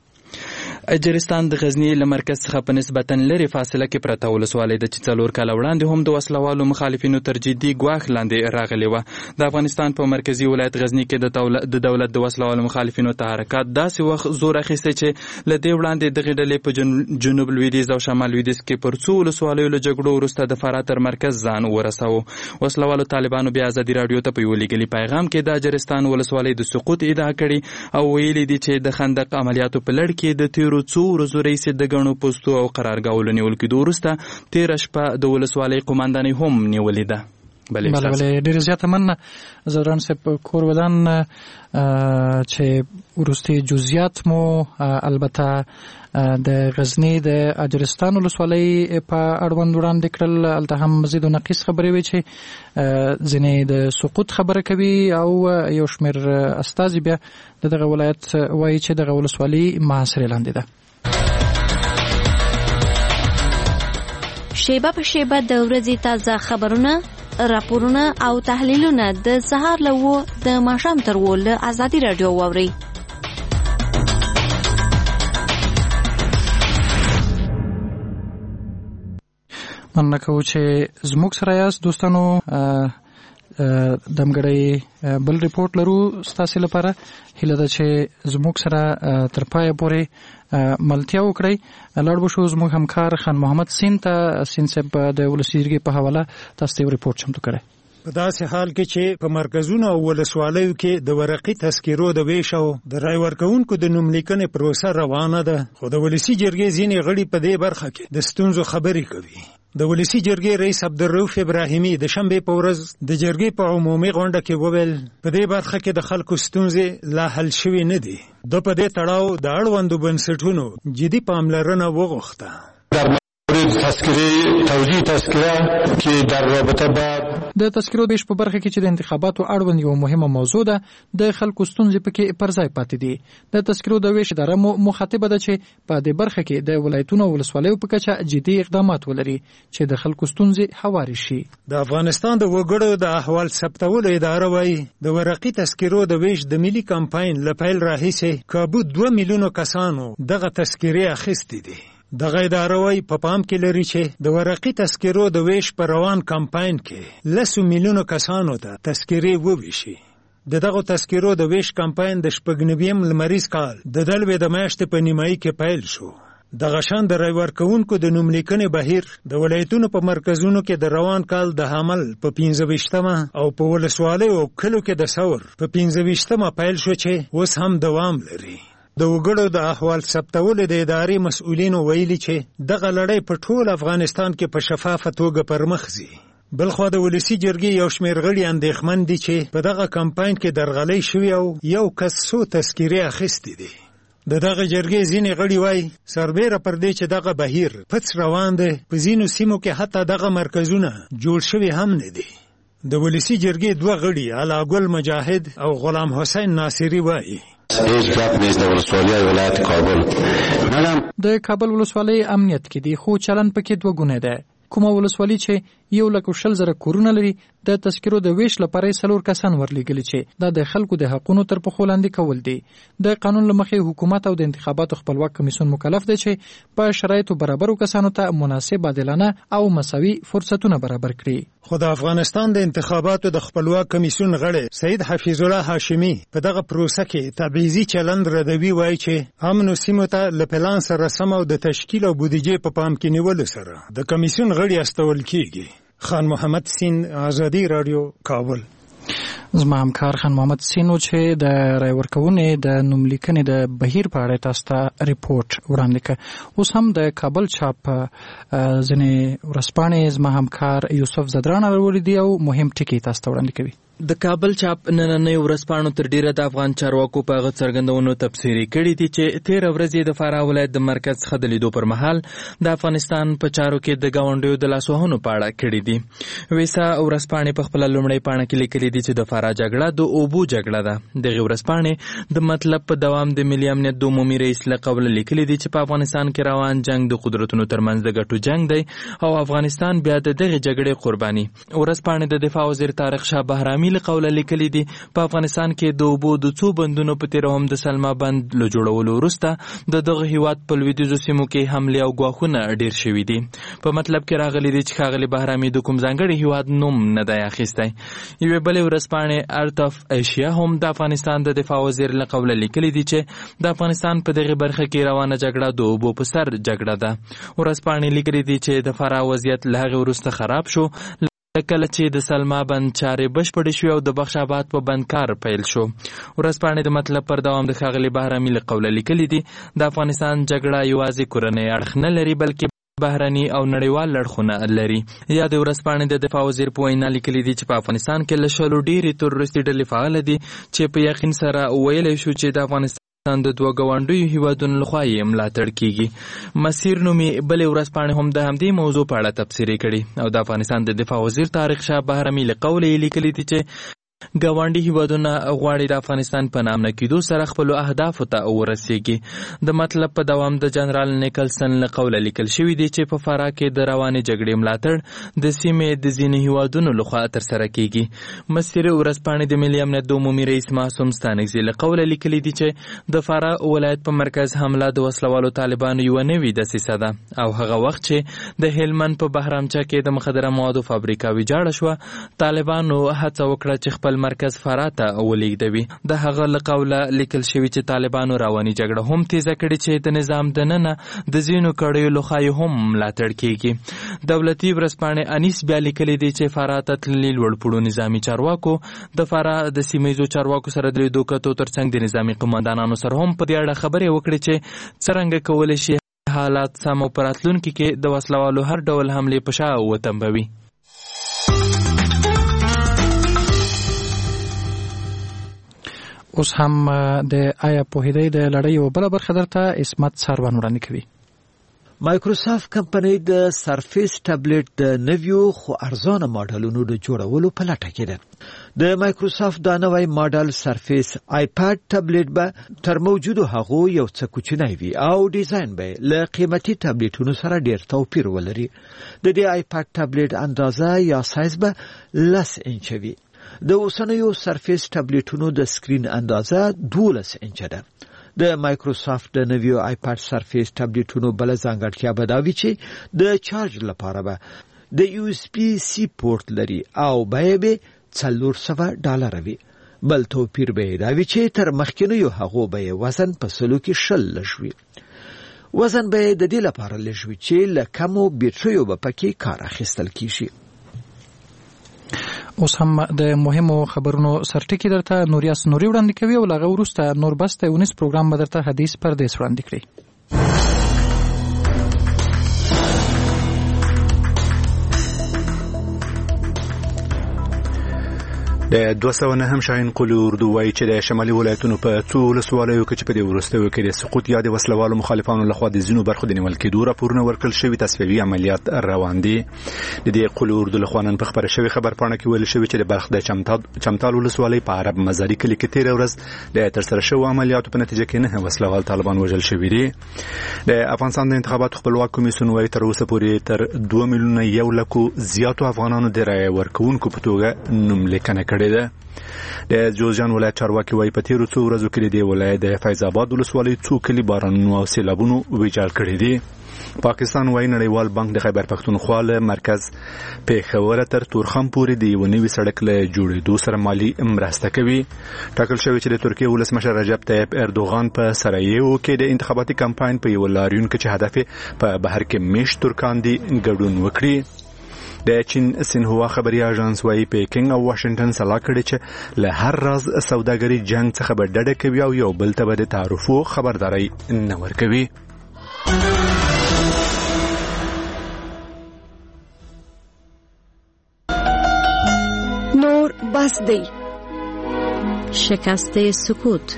اجرستان د غزنی له مرکز څخه په نسبتا لري فاصله کې پرته ولسوالۍ د 4 کال وړاندې هم د وسلوالو مخالفینو تر جدي ګواښ لاندې راغلی و. د افغانستان په مرکزی ولایت غزنی کې د دولت د وسلوالو مخالفینو تحرکات داسې وخت زور اخیسته چې له دې وړاندې دغه ډلې په جنوب لویدیځ او شمال لویدیځ کې پر څو ولسوالیو له جګړو وروسته د فراه تر مرکز ځان ورساوه. وسلوالو طالبانو بیا ازادي رادیو ته په یو لیکلي پیغام کې د اجرستان ولسوالۍ د سقوط ادعا کړې او ویلي دي چې د خندق عملیاتو په لړ کې د تیرو څو ورځو رئیس د غنو پوسټو او قرارګاولو نیول کېدو وروسته 13 شپه د ولسوالۍ قوماندانۍ هم نیولې ده. بله ډېر زیاته مننه زدران صاحب کور ودان چې وروستي جزئیات مو البته د غزنی د اجرستان ولسوالۍ په اړوند وړاندې کړل. هلته هم مزید نقیص خبرې وي چې ځینې د سقوط خبره کوي او یو شمېر استازي بیا دغه ولایت وایي چې دغه ولسوالۍ محاصرې لاندې ده. شیبه په شیبه د ورځې تازه خبرونه، راپورونه او تحلیلونه د سهار له 9 د ماښام تر 10 له ازادي رادیو واورئ. مننه کوو چې زموږ سره یاست دوستانو. دمګړی بل ریپورت لرو ستاسو لپاره. هیله ده چې زموږ سره تر پایه پورې ملتیا وکړئ. لاړ به شو زموږ همکار خان محمد سین ته. سین صاحب د ولسیرګي په حواله تاسو ته ریپورت چمتو کړی. په داسې حال کې چې په مرکزونو او ولسوالیو کې د ورقي تذکیرو د ویش او د رای ورکوونکو د نوملیکنې پروسه روانه ده، خو د ولسی جرګې ځینې غړي په دې برخه کې د ستونزو خبرې کوي. د ولسی جرګې رئیس عبدالرؤف ابراهیمي د شنبې په ورځ د جرګې په عمومي غونډه کې وویل په دې برخه کې د خلکو ستونزې لا حل شوي نه دي. د په دې تړاو د اړوندو بنسټونو جدي پاملرنه وغوښته. در مورد توزیع تذکره که در رابطه با د تذکرو بیش په برخه کې چې د انتخاباتو اړوند یو مهمه موضوع ده د خلکو ستونزې پکې پر ځای پاتې دي. د تذکرو د ویش اداره مخاطبه ده چې په دې برخه کې د ولایتونو او ولسوالیو په کچه جدي اقدامات ولري چې د خلکو ستونزې هواري شي. د افغانستان د وګړو د احوال ثبتولو اداره وايي د ورقي تذکرو د ویش د ملي کمپاین له پیل راهیسې کابو 2 میلیونو کسانو دغه تذکرې اخیستې دي. دغه اداره وايي په پام کې لري چې د ورقي تذکرو د ویش پر روان کمپاین کې 10 میلیونو کسانو ته تذکرې وویشي. دغه تذکرو د ویش کمپاین د 99 لمریز کال د دلوي د میاشتې په نیمایي کې پیل شو. دغه شان د رای ورکوونکو د نوملیکنې بهیر د ولایتونو په مرکزونو کې د روان کال د حمل په 15مه او په ولسوالیو او کلو کې د ثور په 15مه پیل شو چې اوس هم دوام لري. د وګړو د احوال ثبتولو د ادارې مسؤلینو ویلي چې دغه لړۍ په ټول افغانستان کې په شفافه توګه پرمخ ځي. بلخو د ولسی جرګې یو شمېر غړي اندېښمن دي چې په دغه کمپاین کې درغلۍ شوې او یو کس څو تذکرې اخیستې دي. دغه جرګې ځینې غړي وایي سربیره پر دې چې دغه بهیر پڅ روان دی په ځینو سیمو کې حتی دغه مرکزونه جوړ شوي هم نه دي. د ولسی جرګې 2 غړي علاګل مجاهد او غلام حسین ناصری وایي د کابل ولسوالۍ امنیت کې دی خو چلن پکې 2 ګونه ده. کومه ولسوالۍ چې 1,40,000 کورونه لري د تذکرو د ویش لپاره 4 کسان ورلېږلي چې دا د خلکو د حقونو تر پخو لاندې کول دي. د قانون لمخې حکومت او د انتخاباتو خپلواک کمیسیون مکلف دی چې په شرایطو برابرو کسانو ته مناسب عادلانه او مساوي فرصتونه برابر کړي. خو د افغانستان د انتخاباتو د خپلواک کمیسیون غړی سید حفیظ الله هاشمی په دغه پروسه کې تبعیضي چلند ردوي وایي چې امنو سیمو ته له پلان سره سم او د تشکیل او بودیجې په پام کې نیولو سره د کمیسیون غړي استول کیږي. خان محمد سین، آزادی رادیو، کابل. زما همکار خان محمد سینو چې د رای ورکونې د نوملیکنې د بهیر په اړه تاسو ته ریپورت وړاندې کړ. اوس هم د کابل چاپ ځینې ورځپاڼې زما همکار یوسف زدران راوړي دي او مهم ټکي تاسو ته وړاندې کوي. د کابل چاپ نننۍ ورځپاڼو تر ډیره د افغان چارواکو په هغه څرګندونو تبصرې کړي دي چې 13 ورځې د فراه ولایت د مرکز څخه د لیدو پر مهال د افغانستان په چارو کې د ګاونډیو د لاسوهنو په اړه کړي دي. ویسا ورځپاڼې په خپل لومړۍ پاڼه کې لیکلي دي چې د فراه جګړه د اوبو جګړه ده. دغه ورځپاڼې د مطلب په دوام د ملي امنیت د عمومي رئیس له قوله لیکلي دي چې په افغانستان کې روان جنگ د قدرتونو ترمنځ د ګټو جنگ دی او افغانستان بیا د دغه جګړې قرباني. ورځپاڼې د دفاع وزیر طارق شاه بهرامي له قوله لیکلي دي په افغانستان کې د اوبو د څو بندونو په تیر هم د سلما بند له جوړولو وروسته د دغه هیواد په لویدیځو سیمو کې حمله او ګواښونه ډیر شوي دي. په مطلب کې راغلي دي چې ښاغلي بهرامي د کوم ځانګړي هیواد نوم نه دی اخیستی. یوې بلې ورځپاڼې ارت اف ایشیا هم د افغانستان د دفاع وزیر له قوله لیکلي دي چې د افغانستان په دغه برخه کې روانه جګړه د اوبو په سر جګړه ده. ورځپاڼې لیکلي دي چې د فراه وضعیت له هغې وروسته خراب شو کله چې د سلما بند چارې بشپړې شوې او د بخش آباد په بند کار پیل شو. ورځپاڼې د مطلب پر دوام د ښاغلي بهرامي له قوله لیکلي دي د افغانستان جګړه یوازې کورنۍ اړخ نه لري بلکې بهرني او نړیوال اړخونه لري. یا د ورځپاڼې د دفاع وزیر په وینا لیکلي دي چې په افغانستان کې له 100 ډېرې تروریستي ډلې فعاله دي چې په یقین سره ویلی شو چې د افغانستان د 2 ګاونډیو هیوادونو لخوا یې ملاتړ کیږي. مسیر نومي بلې ورځپاڼې هم د همدې موضوع په اړه تبصرې کړي او د افغانستان د دفاع وزیر طارق شاه بهرامي له قوله یې لیکلي دي چې ګاونډي هیوادونه غواړي د افغانستان په نامه کېدو سره خپل اهدافو ته ورسیږي. د مطلب په دوام د جنرال نیکلسن له قوله لیکل شوي دي چې په فراه کې د روانې جګړې ملاتړ د سیمې د ځینو هیوادونو لخوا ترسره کیږي. مسیر ورځپاڼې د ملي امنیت د عمومي رئیس معصوم ستانکزي له قوله لیکلي دي چې د فراه ولایت په مرکز حمله د وسلوالو طالبانو یوه نوې دسیسه ده او هغه وخت چې د هلمند په بهرامچه کې د مخدره موادو فابریکه ویجاړه شوه طالبانو هڅه وکړه چې خپل مرکز فراه ته ولیږدوي. د هغه له قوله لیکل شوي چې طالبانو رواني جګړه هم تیزه کړې چې د نظام دننه د ځینو کړیو لخوا یې هم ملاتړ کیږي. دولتي ورځپاڼې انیس بیا لیکلي دي چې فراه ته تللي لوړپوړو نظامي چارواکو د فراه د سیمه چارواکو سره د لیدو کتو ترڅنګ د نظامي قماندانانو سره هم په دې اړه خبرې وکړي چې څرنګه کولی شي حالات سم او په راتلونکي کې د وسلوالو هر ډول حملې په شا وتنبوي. اوس هم د آیا پوهیدای د لړۍ یو بل برخه درته اسمت سروان وړاندې کوي. مایکروسافت کمپنۍ د سرفیس ټابلیټ د نویو خو ارزانه ماډلونو د جوړولو په لټه کې ده. د مایکروسافت دا نوی ماډل سرفیس آیپاد ټابلیټ به تر موجودو هغو یو څه کوچنی وي او ډیزاین به له قیمتي ټابلیټونو سره ډیر توپیر ولري. د دې آیپاد ټابلیټ اندازه یا سایز به 10 انچه وي. د اوسنیو سرفیس ټابلیټونو د سکرین اندازه 12 انچه ده. د مایکروسافت د نویو آیپاد سرفیس ټابلیټونو بل ځانګړتیا به دا وي چې د چارج لپاره به د یو اس بي سی پورت لري او بیه به $400 وي. بل توپیر به دا وي چې تر مخکینیو هغو به وزن په سلو کې 10 لږ وي. وزن به د دې لپاره لږ وي چې له کمو بیټریو به پکې کار اخیستل کیږي. اوس هم د مهمو خبرونو سرټکی درته نوریاس نوري وړاندې کوي او لغه ورسته نور بس ته 19 پروګرام به درته حدیث پردیس وړاندې کړي. د 209 شاهین قلو اردو وایي چې د شمالي ولایتونو په څو ولسوالیو کې چې په دې وروستیو کې د سقوط یا د وسلوالو مخالفانو لخوا د ځینو برخو د نیول کېدو راپورونه ورکړل شوي تصفیوي عملیات روان دي. د دې قلو اردو لخوا نن په خبره شوی خبرپاڼه کې ویل شوی چې د بلخ د چمتال ولسوالۍ په عرب مزاري کلي کې تېره ورځ د ترسره شوو عملیاتو په نتیجه کې 9 وسلوال طالبان وژل شوي دي. د افغانستان د انتخاباتو خپلواک کمیسیون وایي تر اوسه پورې تر 2 میلیونه 1 لکو زیاتو افغانانو د رایې ورکوونکو په توګه نوملیکنه کړې ده. د جوزجان ولایت چارواکي وایي په تیرو څو ورځو کې د ولایت د فیض آباد ولسوالۍ څو کلي بارانونو او سیلابونو ویجاړ کړي دي. پاکستان وایي نړیوال بانک د خیبر پښتونخوا له مرکز پېښور تر تورخم پورې د یو نوي سړک له جوړېدو سره مالي مرسته کوي. ټاکل شوی چې د ترکیې ولسمشر رجب طیب اردوغان په سرایو کې د انتخاباتي کمپاین په یو لاریون کې چې هدف په بهر کې میشت ترکان دي ګډون وکړي. د چین سینهوا خبري اژانس وايي پیکینګ او واشنگټن سلا کړي چې له هر راز سوداګري جنگ څخه به ډډه کوي او یو بل ته به د تعرفو خبرداري نه ورکوي. نور بس دی شکست سکوت.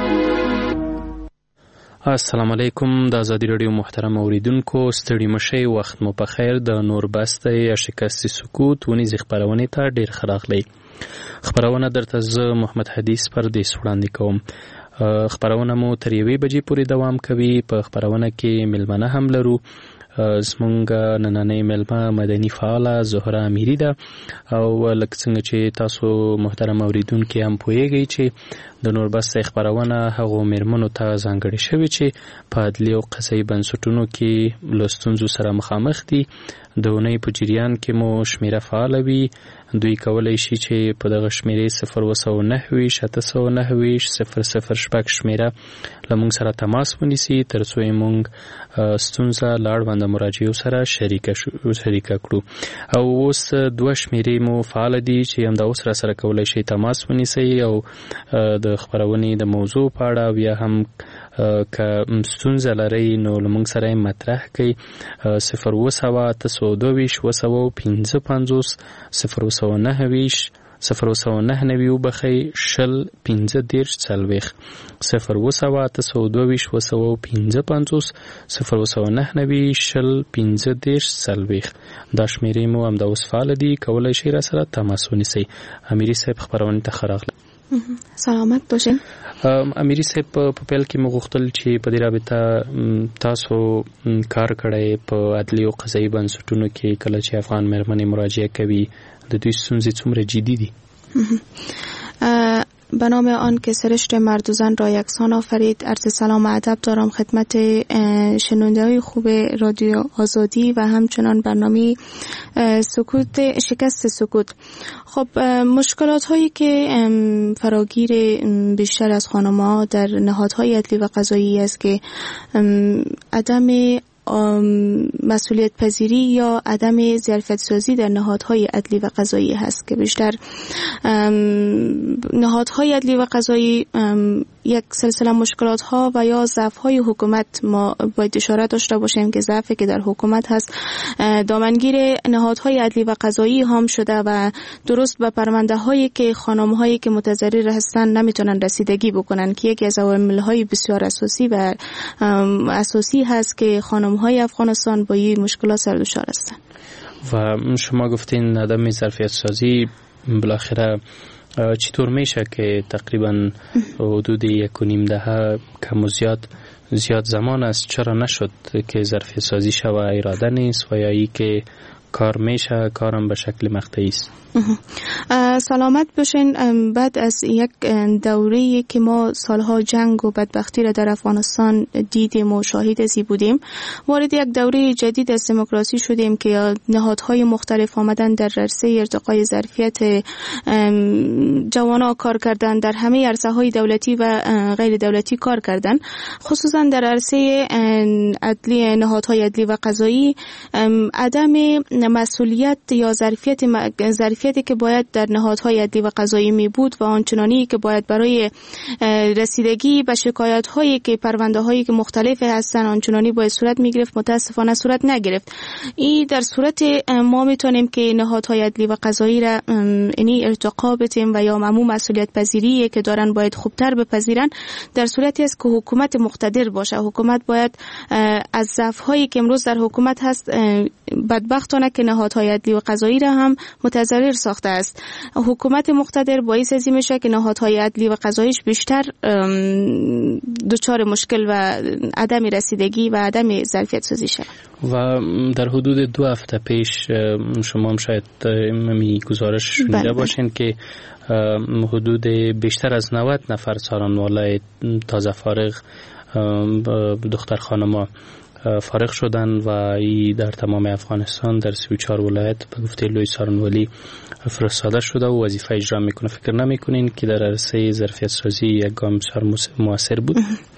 السلام علیکم. د ازادي رادیو محترم اوریدونکو ستړي مشي وخت مو په خیر. د نور بسته یا شکست سکوت ونیز خبرونه ته ډیر خراغلی. خبرونه درته ز محمد حدیث پردیس وړاندې کوم. خبرونه مو تر 1 بجې پورې دوام کوي. په خبرونه کې ملمنه هم لرو. زمونږ نننۍ ملمه مدني فعاله زهره امیری ده او لکه څنګه چې تاسو محترم اوریدونکو هم پوهیږئ چې د نور بس خبرونه هغه میرمنو ته ځانګړي شوی چې په عدلي او قضایي بنسټونو کې لوستونزو سره مخامخ دي. د اونۍ په جریان کې مو شمیره فعال وي. دوی کولای شي چې په دغه شمیرې 009 709 006 شمیره لمونږ سره تماس ونیسي ترڅو موږ ستونزه لاړ د مراجعو سره شریکه کړو. او اوس 2 شمیرې مو فعال دي چې هم د اوس را سره کولای شي تماس ونیسي او د خبرونې د موضوع په اړه بیا هم که ستونزه لري نو لمونږ سره مطرح کړئ. 022 055 009 وبخي شل 15 40 022 009 شل 15 40 دا شمیرې مو هم د اوس فعال دي. کولای شي را سره تماس ونیسئ. امیری صاحب خبرونه ته خراغله. سلامت باشین. امیری صاحب په پیل کې مغختل چې په دې رابطه تاسو کار کړی په عدلي او قضایي بنسټونو کې کله چې افغان مېرمنې مراجعه کوي د دوی ستونزې څومره جدی دي؟ به نام آن که سرشت مرد و زن را یکسان آفرید. عرض سلام و ادب دارم خدمت شنونده‌های خوب رادیو آزادی و همچنان برنامه شکست سکوت. خب مشکلات هایی که فراگیر بیشتر از خانم‌ها در نهادهای عدلی و قضایی است که عدم مسئولیت پذیری یا عدم ظرفیت سازی در نهادهای عدلی و قضایی هست که بیشتر نهادهای عدلی و قضایی یک سلسله مشکلات ها و یا ضعف های حکومت ما باید اشاره داشته باشیم که ضعفی که در حکومت هست دامنگیر نهادهای عدلی و قضایی هم شده و درست به پرونده هایی که خانم هایی که متضرر هستن نمیتونن رسیدگی بکنن که یکی از عوامل های بسیار اساسی و اساسی هست که خانم خانم‌های افغانستان با این مشکلات سردشار هستند. و شما گفتین عدم ظرفیت سازی بالاخره چطور میشه که تقریبا حدود 1.5 دهه کم و زیاد زمان است چرا نشد که ظرفیت سازی شود؟ اراده نیست و یا ای که کار میشه کارم به شکل مقطعی است؟ سلامت باشین. بعد از یک دوره‌ای که ما سالها جنگ و بدبختی را در افغانستان دیدیم و شاهد ازی بودیم، وارد یک دوره جدید از دموکراسی شدیم که نهادهای مختلف آمدن در عرصه ارتقای ظرفیت جوانان کار کردن، در همه عرصه‌های دولتی و غیر دولتی کار کردن، خصوصا در عرصه عدلی، نهادهای عدلی و قضایی. عدم مسئولیت یا ظرفیتی که باید در نهادهای عدلی و قضایی می بود و آنچنانی که باید برای رسیدگی به شکایت هایی که پرونده هایی که مختلف هستن آنچنانی باید صورت می گرفت، متاسفانه صورت نگرفت. این در صورت ما میتونیم که نهادهای عدلی و قضایی را یعنی ارتقا بدیم و یا عموم مسئولیت پذیری که دارن باید خوبتر بپذیرن در صورتی است که حکومت مقتدر باشه. حکومت باید از ضعف هایی که امروز در حکومت هست، بدبختانه که نهادهای عدلی و قضایی را هم متضرر ساخته است. حکومت مقتدر باعث ازی میشه که نهادهای عدلی و قضاییش بیشتر دچار مشکل و عدم رسیدگی و عدم ظرفیت سازی شود. و در حدود 2 هفته پیش شما هم شاید می گزارش شنیده باشین که حدود بیشتر از 90 نفر سارانوالای تازه فارغ دختر خانما فارغ شدن و ای در تمام افغانستان در 34 ولایت به گفته لوی سارانوالی فرستاده شده و وظیفه اجرا میکنه. فکر نمیکنین که در عرصه ظرفیت سازی یک گام بسیار موثر بود؟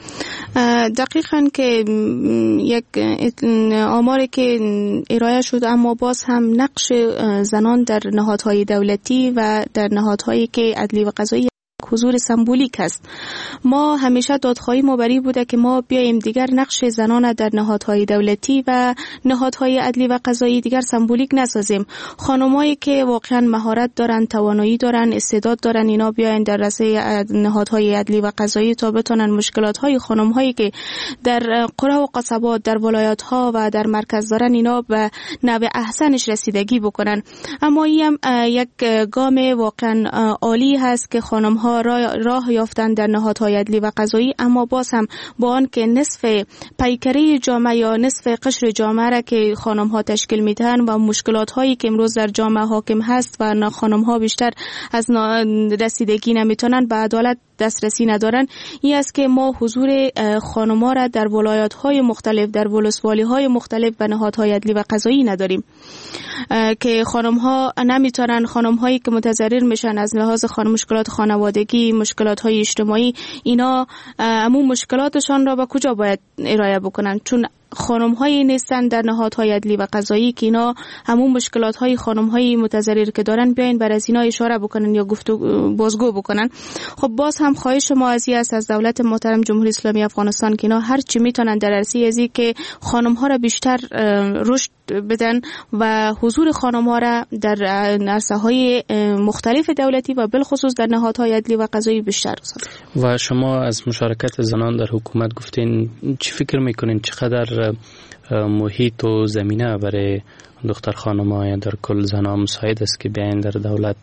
دقیقاً که یک آماری که ارائه شد، اما باز هم نقش زنان در نهادهای دولتی و در نهادهایی که عدلی و قضایی حضور سمبولیک است. ما همیشه دادخواهی ما بری بوده که ما بیایم دیگر نقش زنان در نهادهای دولتی و نهادهای عدلی و قضایی دیگر سمبولیک نسازیم. خانمایی که واقعا مهارت دارن، توانایی دارن، استعداد دارن، اینا بیاین در رسه نهادهای عدلی و قضایی تا بتونن مشکلات‌های خانم‌هایی که در قرى و قصبات، در ولایت‌ها و در مرکز دارن اینا به نوع احسنش رسیدگی بکنن. اما این یک گام واقعا عالی هست که خانم‌ها راه یافتن در نهادهای عدلی و قضایی، اما باز هم با آن که نصف پیکره جامعه یا نصف قشر جامعه را که خانم ها تشکیل میدن و مشکلات هایی که امروز در جامعه حاکم هست و خانم ها بیشتر از رسیدگی نمیتونن به عدالت دسترسی ندارن، این است که ما حضور خانم ها را در ولایات های مختلف، در ولسوالی های مختلف و نهادهای عدلی و قضایی نداریم که خانم ها نمیتونن، خانم هایی که متضرر میشن از لحاظ مشکلات خانوادگی، مشکلات های اجتماعی، اینا عموم مشکلاتشان را به کجا باید ارائه بکنن؟ چون خانم هایی نیستن در نهادهای عدلی و قضایی که اینا همون مشکلات های خانم های متضرر که دارن بیاین بر از اینا اشاره بکنن یا بازگو بکنن. خب باز هم خواهش ما است از دولت محترم جمهوری اسلامی افغانستان که اینا هر چی میتونن در عرصه ازی که خانم ها را بیشتر رشد بدن و حضور خانم ها را در عرصه های مختلف دولتی و بالخصوص در نهادهای عدلی و قضایی بیشتر سازن. و شما از مشارکت زنان در حکومت گفتین، چی فکر میکنین چقدر محیط و زمینه برای دختر خانم‌ها یا در کل زنان مساعد است که بیاین در دولت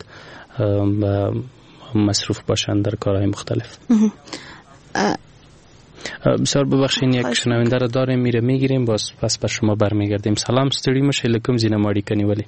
مصروف باشند در کارهای مختلف؟ بسیار ببخشین، یک شنونده را داریم میره میگیریم، باز پس به شما برمیگردیم. سلام، ستړي مشه، لکم زینه ماړی کنی ولی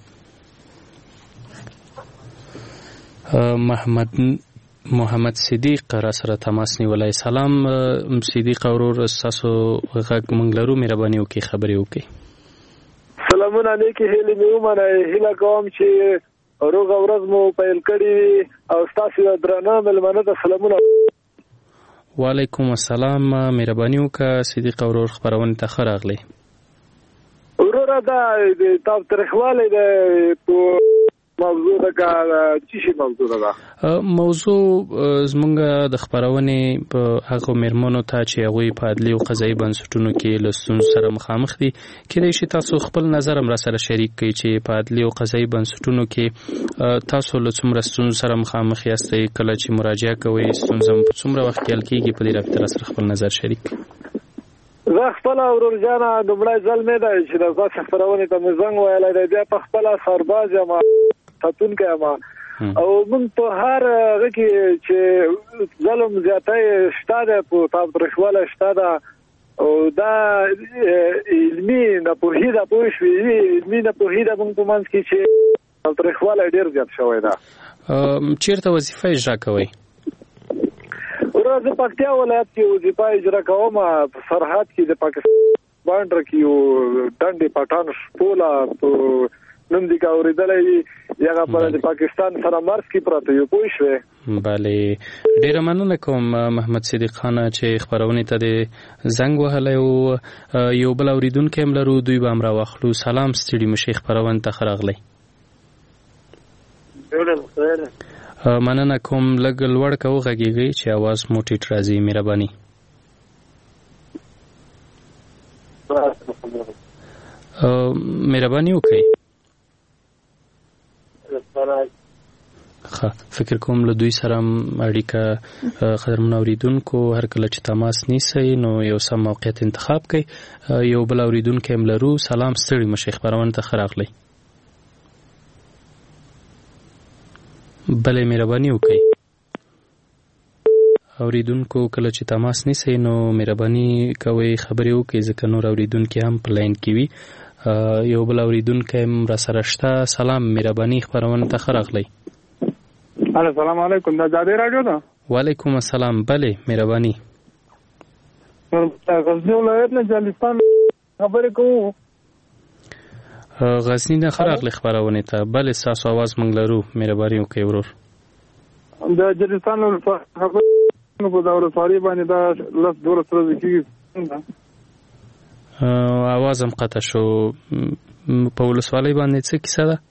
محمد صدیق را سره تماس نیولای. سلام صدیق اورور، تاسو غږ مونږ لرو، مهرباني وکړئ خبرې وکړئ. سلامونه علیکم، هیله مې ومنه، هیله کوم چې روغه ورځ مو پیل کړې او تاسو درنه ملمنه د سلامونه. وعلیکم السلام، مهرباني وکړه صدیق اورور، خبرونه ته راغلی. اورور دا تاسو ترخواله د موضوع دا چی موضوع ده؟ موضوع زمونږ د خبرونې په هغه مېرمنو ته چې هغوی په عدلي او قضایي بنسټونو کې له ستونزو سره مخامخ دي، کېدای شي تاسو خپل نظر هم راسره شریک کړئ چې په عدلي او قضایي بنسټونو کې تاسو له څومره ستونزو سره مخامخ یاستئ، کله چې مراجعه کوئ ستونزه په څومره وخت کې حل کېږي، په دې رابطه راسره خپل نظر شریک کړئ. زه خپل ورور جانه دومره ځل مې دی چې د تاسو خبرونه ته مې زنګ ویلی دی بیا په خپل سرباز یم ساتونکی یم او موږ په هر هغه کې چې ظلم زیاتی شته ده په تاوتریخوالی شته ده او دا علمي ناپوهي ده پوه شوې علمي ناپوهي ده موږ په منځ کې چې تاوتریخوالی ډېر زیات شوی ده. چیرته وظیفه اجرا کوئ؟ زه پکتیا ولایت کې وظیفه اجرا کوم په سرحد کې د پاکستان باندې کې یو ډنډې پټان شپوله نوم دي کاوریدلې یغه په د پاکستان سره مرز کې پراته یو پوه شوې. بله ډیره مننه کوم محمد صدیق خان چې خبرونه ته د زنګ وهلی او یو بل اوریدونکي هم لرو دوی به هم راواخلو. سلام ستړي مشي خبرونه ته راغلی. مننه کوم لږ لوړ کو غږیږي چې आवाज مو ټیټ راځي مهرباني. مهرباني وکړئ. فکر کوم له دوی سره اړیکه قدرمن اوریدونکو هر کله چې تماس نیسئ نو یو سم موقعیت انتخاب کړئ. یو بل اوریدونکو هم لرو. سلام ستړي مشي خبرونه ته راغلی. بله مهرباني وکړئ. اوریدونکو کله چې تماس نیسئ نو مهرباني کوئ خبرې وکړئ ځکه نور اوریدونکي هم په لاین کې وي. یو بل اوریدونکی هم را سره شته. سلام مهرباني خبرونه ته راغلی. السلام علیکم دا ازادي رادیو ده. وعلیکم السلام. بله مهرباني. غزنی ولایت نه جلستان خبرې کوو. غزنی نه راغلی خبرونه ته. بله تاسو आवाज مونږ لرو. مهرباني وکړئ ورور. د جلستان خبرې په داور ساری باندې دا لس دور سره کیږي. आवाज هم قطع شو. په ولسوالۍ باندې څه کیسه ده؟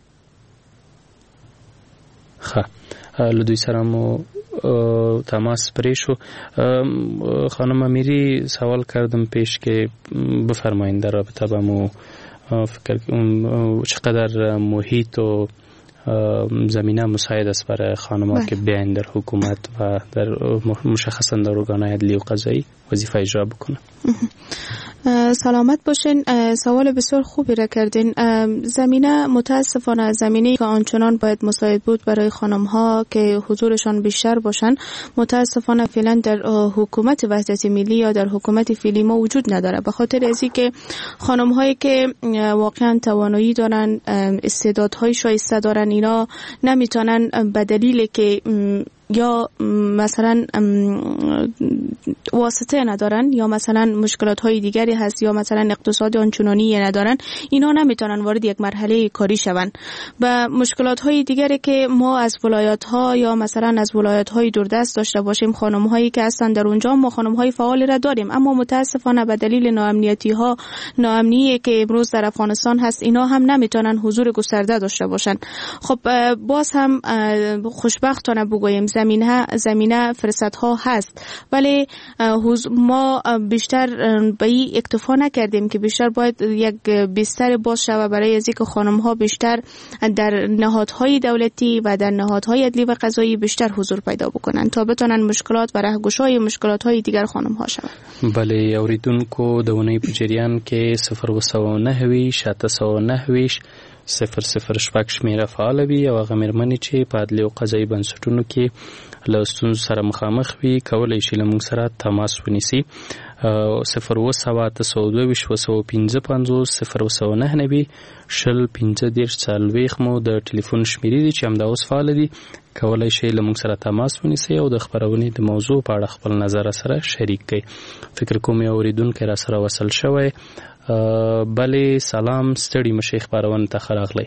ښه له دوی سره مو تماس پرې شو. خانم امیری سوال کردم پیش که بفرمایید در رابطه با مو فکر چقدر محیط و زمینه مساعد است برای خانم‌ها که بیاین در حکومت و در مشخصا در ارگان‌های عدلی و قضایی وظیفه اجرا بکنن. سلامت باشین. سوال بسیار خوبی را کردین. زمینه متاسفانه زمینه‌ای که آنچنان باید مساعد بود برای خانم‌ها که حضورشان بیشتر باشن متاسفانه فعلا در حکومت وحدت ملی یا در حکومت فعلی ما وجود نداره. به خاطر ازی که خانم‌هایی که واقعا توانایی دارن استعدادهای شایسته دارن اینا نمیتونن به دلیل که یا مثلا واسطه ندارن یا مثلا مشکلات های دیگری هست یا مثلا اقتصاد آنچنانی ندارن اینا نمیتونن وارد یک مرحله کاری شون. و مشکلات های دیگری که ما از ولایات ها یا مثلا از ولایات های دوردست داشته باشیم خانم هایی که هستن در اونجا ما خانم های فعال را داریم اما متاسفانه به دلیل ناامنی که امروز در افغانستان هست اینا هم نمیتونن حضور گسترده داشته باشن. خب باز هم خوشبختانه بگوییم زمینه فرصت ها هست ولی ما بیشتر به این اکتفا نکردیم که بیشتر باید یک بستر باز شود برای از اینکه خانم ها بیشتر در نهادهای دولتی و در نهادهای عدلی و قضایی بیشتر حضور پیدا بکنن تا بتونن مشکلات و رهگشای مشکلات های دیگر خانم ها شود. بله اوریدونکو د ونې په جریان کې 009 709 00 شپږ شمیره فعال وي او هغه مېرمنې چې په عدلي او قضایي بنسټونو کې له ستونزو سره مخامخ وي کولی شي له موږ سره تماس ونیسي. 0 مو د ټلیفون شمیرې دي چې همدا اوس فعال دي. کولی شي له موږ سره تماس ونیسي او د خبرونې د موضوع په اړه خپل نظر سره شریک کړي. فکر کوم یو اوریدونکی را سره وصل شوی. بله سلام ستړي مشي خبرونه ته راغلی.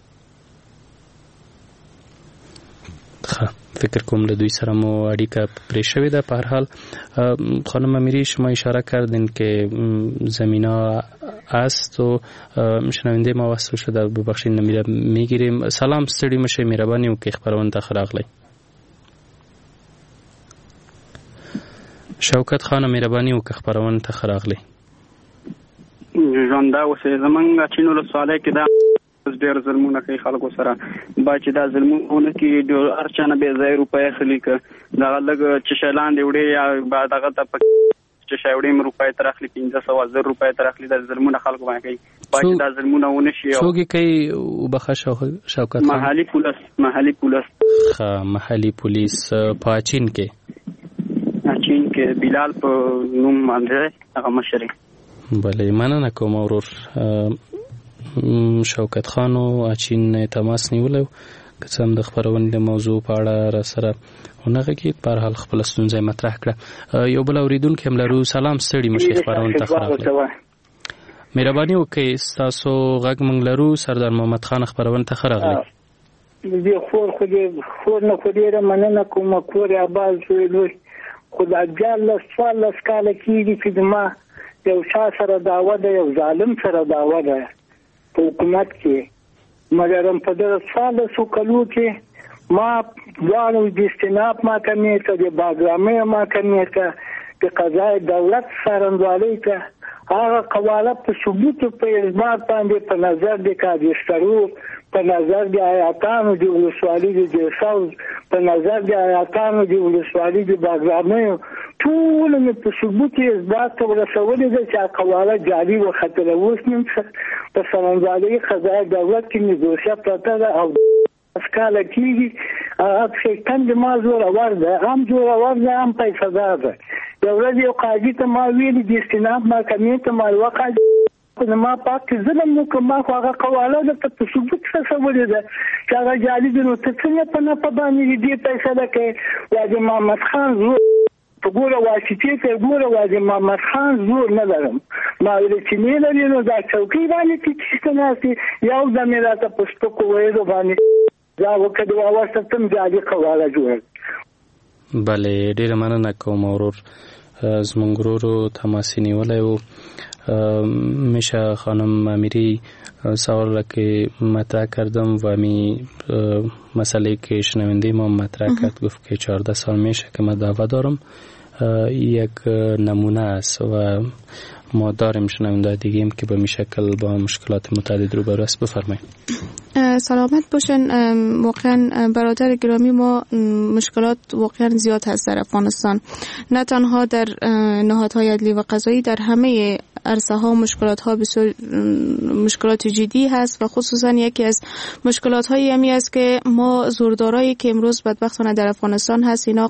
فکر کوم له دوی سره مو اړیکه پرې شوې ده. په هر حال خانم امیری شما اشاره کردین که زمینه است و شنونده ما وصل شده ببخشید میگیریم. سلام ستړي مشي مهرباني وکړئ خبرونه ته راغلی. شوکت خان مهرباني وکړئ خبرونه ته راغلی. ژوند دا اوسې زمونږ چینو له سواله کې دا ډېر ظلمونه کوي خلکو سره با چې دا ظلمونه کې هر چا نه بې ځایه روپۍ اخلي که دغه لږ چې شیلان دی وړې یا دغه ته شایوړې روپۍ تر اخلي 1500 روپۍ تر اخلي د ظلمونه خلکو باندې کوي باید دا ظلمونه ونشي څوک کوي وبخښه شوکت محلي پولیس په چین کې بلال په نوم باندې هغه مشر بله مننه کوم ورور شوکت خان او چین تماس نیولو که څنګه د خبرونې د موضوع په اړه را سره ونغه کې په هر حال خپل ستونزې مطرح کړه یو بل اوریدونکو هم لرو سلام ستړي مشه خبرونه ته خبرونه مهرباني وکړئ تاسو غږ مونږ لرو سردار محمد خان خبرونه ته خبرونه دې خور نه خوري مننه کوم کور آباد شوی خدای جل سوال سکاله کیږي چې ما یو سره داوا ده یو ظالم سره داوا ده په حکومت کې مګر په دغه سال سو کلو کې ما ځانو د استناب ما کمې ته د باغرامې ما کمې ته د قضای دولت سرندوالۍ ته هغه قواله په ثبوت په اثبات باندې په نظر د کاږسترو په نظر د آیاتانو د ولسوالۍ د جساو په نظر د آیاتانو د ولسوالۍ د باغرامې ټول په ثبوت اثبات ورسولې ده چې قواله جاري وخت له اوس نن په سرندوالۍ قضای دولت کې نیګوسیا پراته ده او اسکاله کیږي هغه څنګه د ما زور ورده هم زور ورده هم پیسې ده یو ورځ یو قاضي ته ما ویل د استناب ما کمې ته ما وقع نو ما پاک ظلم نو کومه هغه قواله د ثبوت څخه ولې ده چې هغه جالي د نو څنګه په نه پبانې دي پیسې ده کې واجب محمد خان زور په ګوره واسطې ته ګوره واجب محمد خان زور نه لرم ما ویل چې نه لري نو دا څوکۍ باندې چې ناسي یو د مې راته پښتو کوې باندې دا وکړه واسطه تم جالي قواله جوړ بله ډیره مننه کوم ورور زمونږ ورور تماس نیولی و میشه خانم امیری سوال را که مطرح کردم و می مسئله که شنونده ما مطرح کرد گفت که 14 سال میشه که من دعوه دارم یک نمونه است و ما داریم شنونده دیگه که به می شکل با مشکلات متعدد روبرو است. بفرمایید. سلامت باشن. واقعا برادر گرامی ما مشکلات واقعا زیاد هست در افغانستان، نه تنها در نهادهای عدلی و قضایی، در همه عرصه ها مشکلات ها بسیار مشکلات جدی هست و خصوصا یکی از مشکلات هایی همی است که ما زوردارایی که امروز بدبختانه در افغانستان هست اینا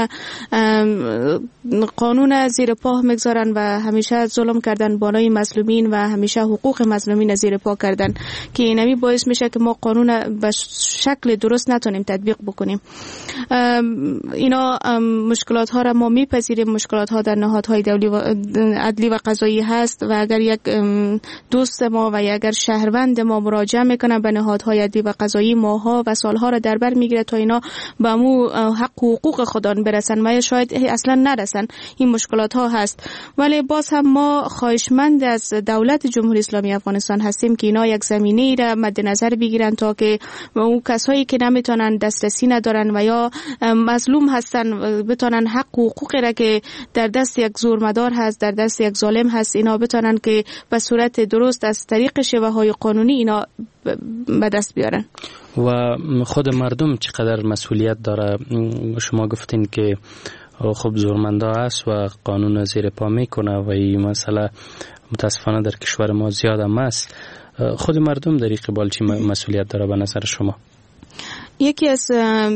قانون زیر پا میگذارن و همیشه ظلم کردن بالای مظلومین و همیشه حقوق مظلومین زیر پا کردن که اینمی باعث میشه که ما قانون به شکل درست نتونیم تطبیق بکنیم. اینا مشکلات ها را ما میپذیریم، مشکلات ها در نهادهای عدلی و قضایی هست و اگر یک دوست ما و اگر شهروند ما مراجعه میکنه به نهادهای عدلی و قضایی ماها و سالها را در بر میگیره تا اینا به مو حق و حقوق خودان برسن و شاید اصلا نرسن. این مشکلات ها هست، ولی باز هم ما خواهشمند از دولت جمهوری اسلامی افغانستان هستیم که اینا یک زمینه را مد نظر بگیرن تا که اون کسایی که نمیتونن دسترسی ندارن و یا مظلوم هستن بتونن حق و حقوقی را که در دست یک زورمدار هست، در دست یک ظالم هست، اینا بتونن که به صورت درست از طریق شیوه‌های قانونی اینا به دست بیارن. و خود مردم چقدر مسئولیت داره؟ شما گفتین که خب زورمندا است و قانون زیر پا میکنه و این مسئله متاسفانه در کشور ما زیاد هم است. خود مردم در این قبال چی مسئولیت داره به نظر شما؟ یکی از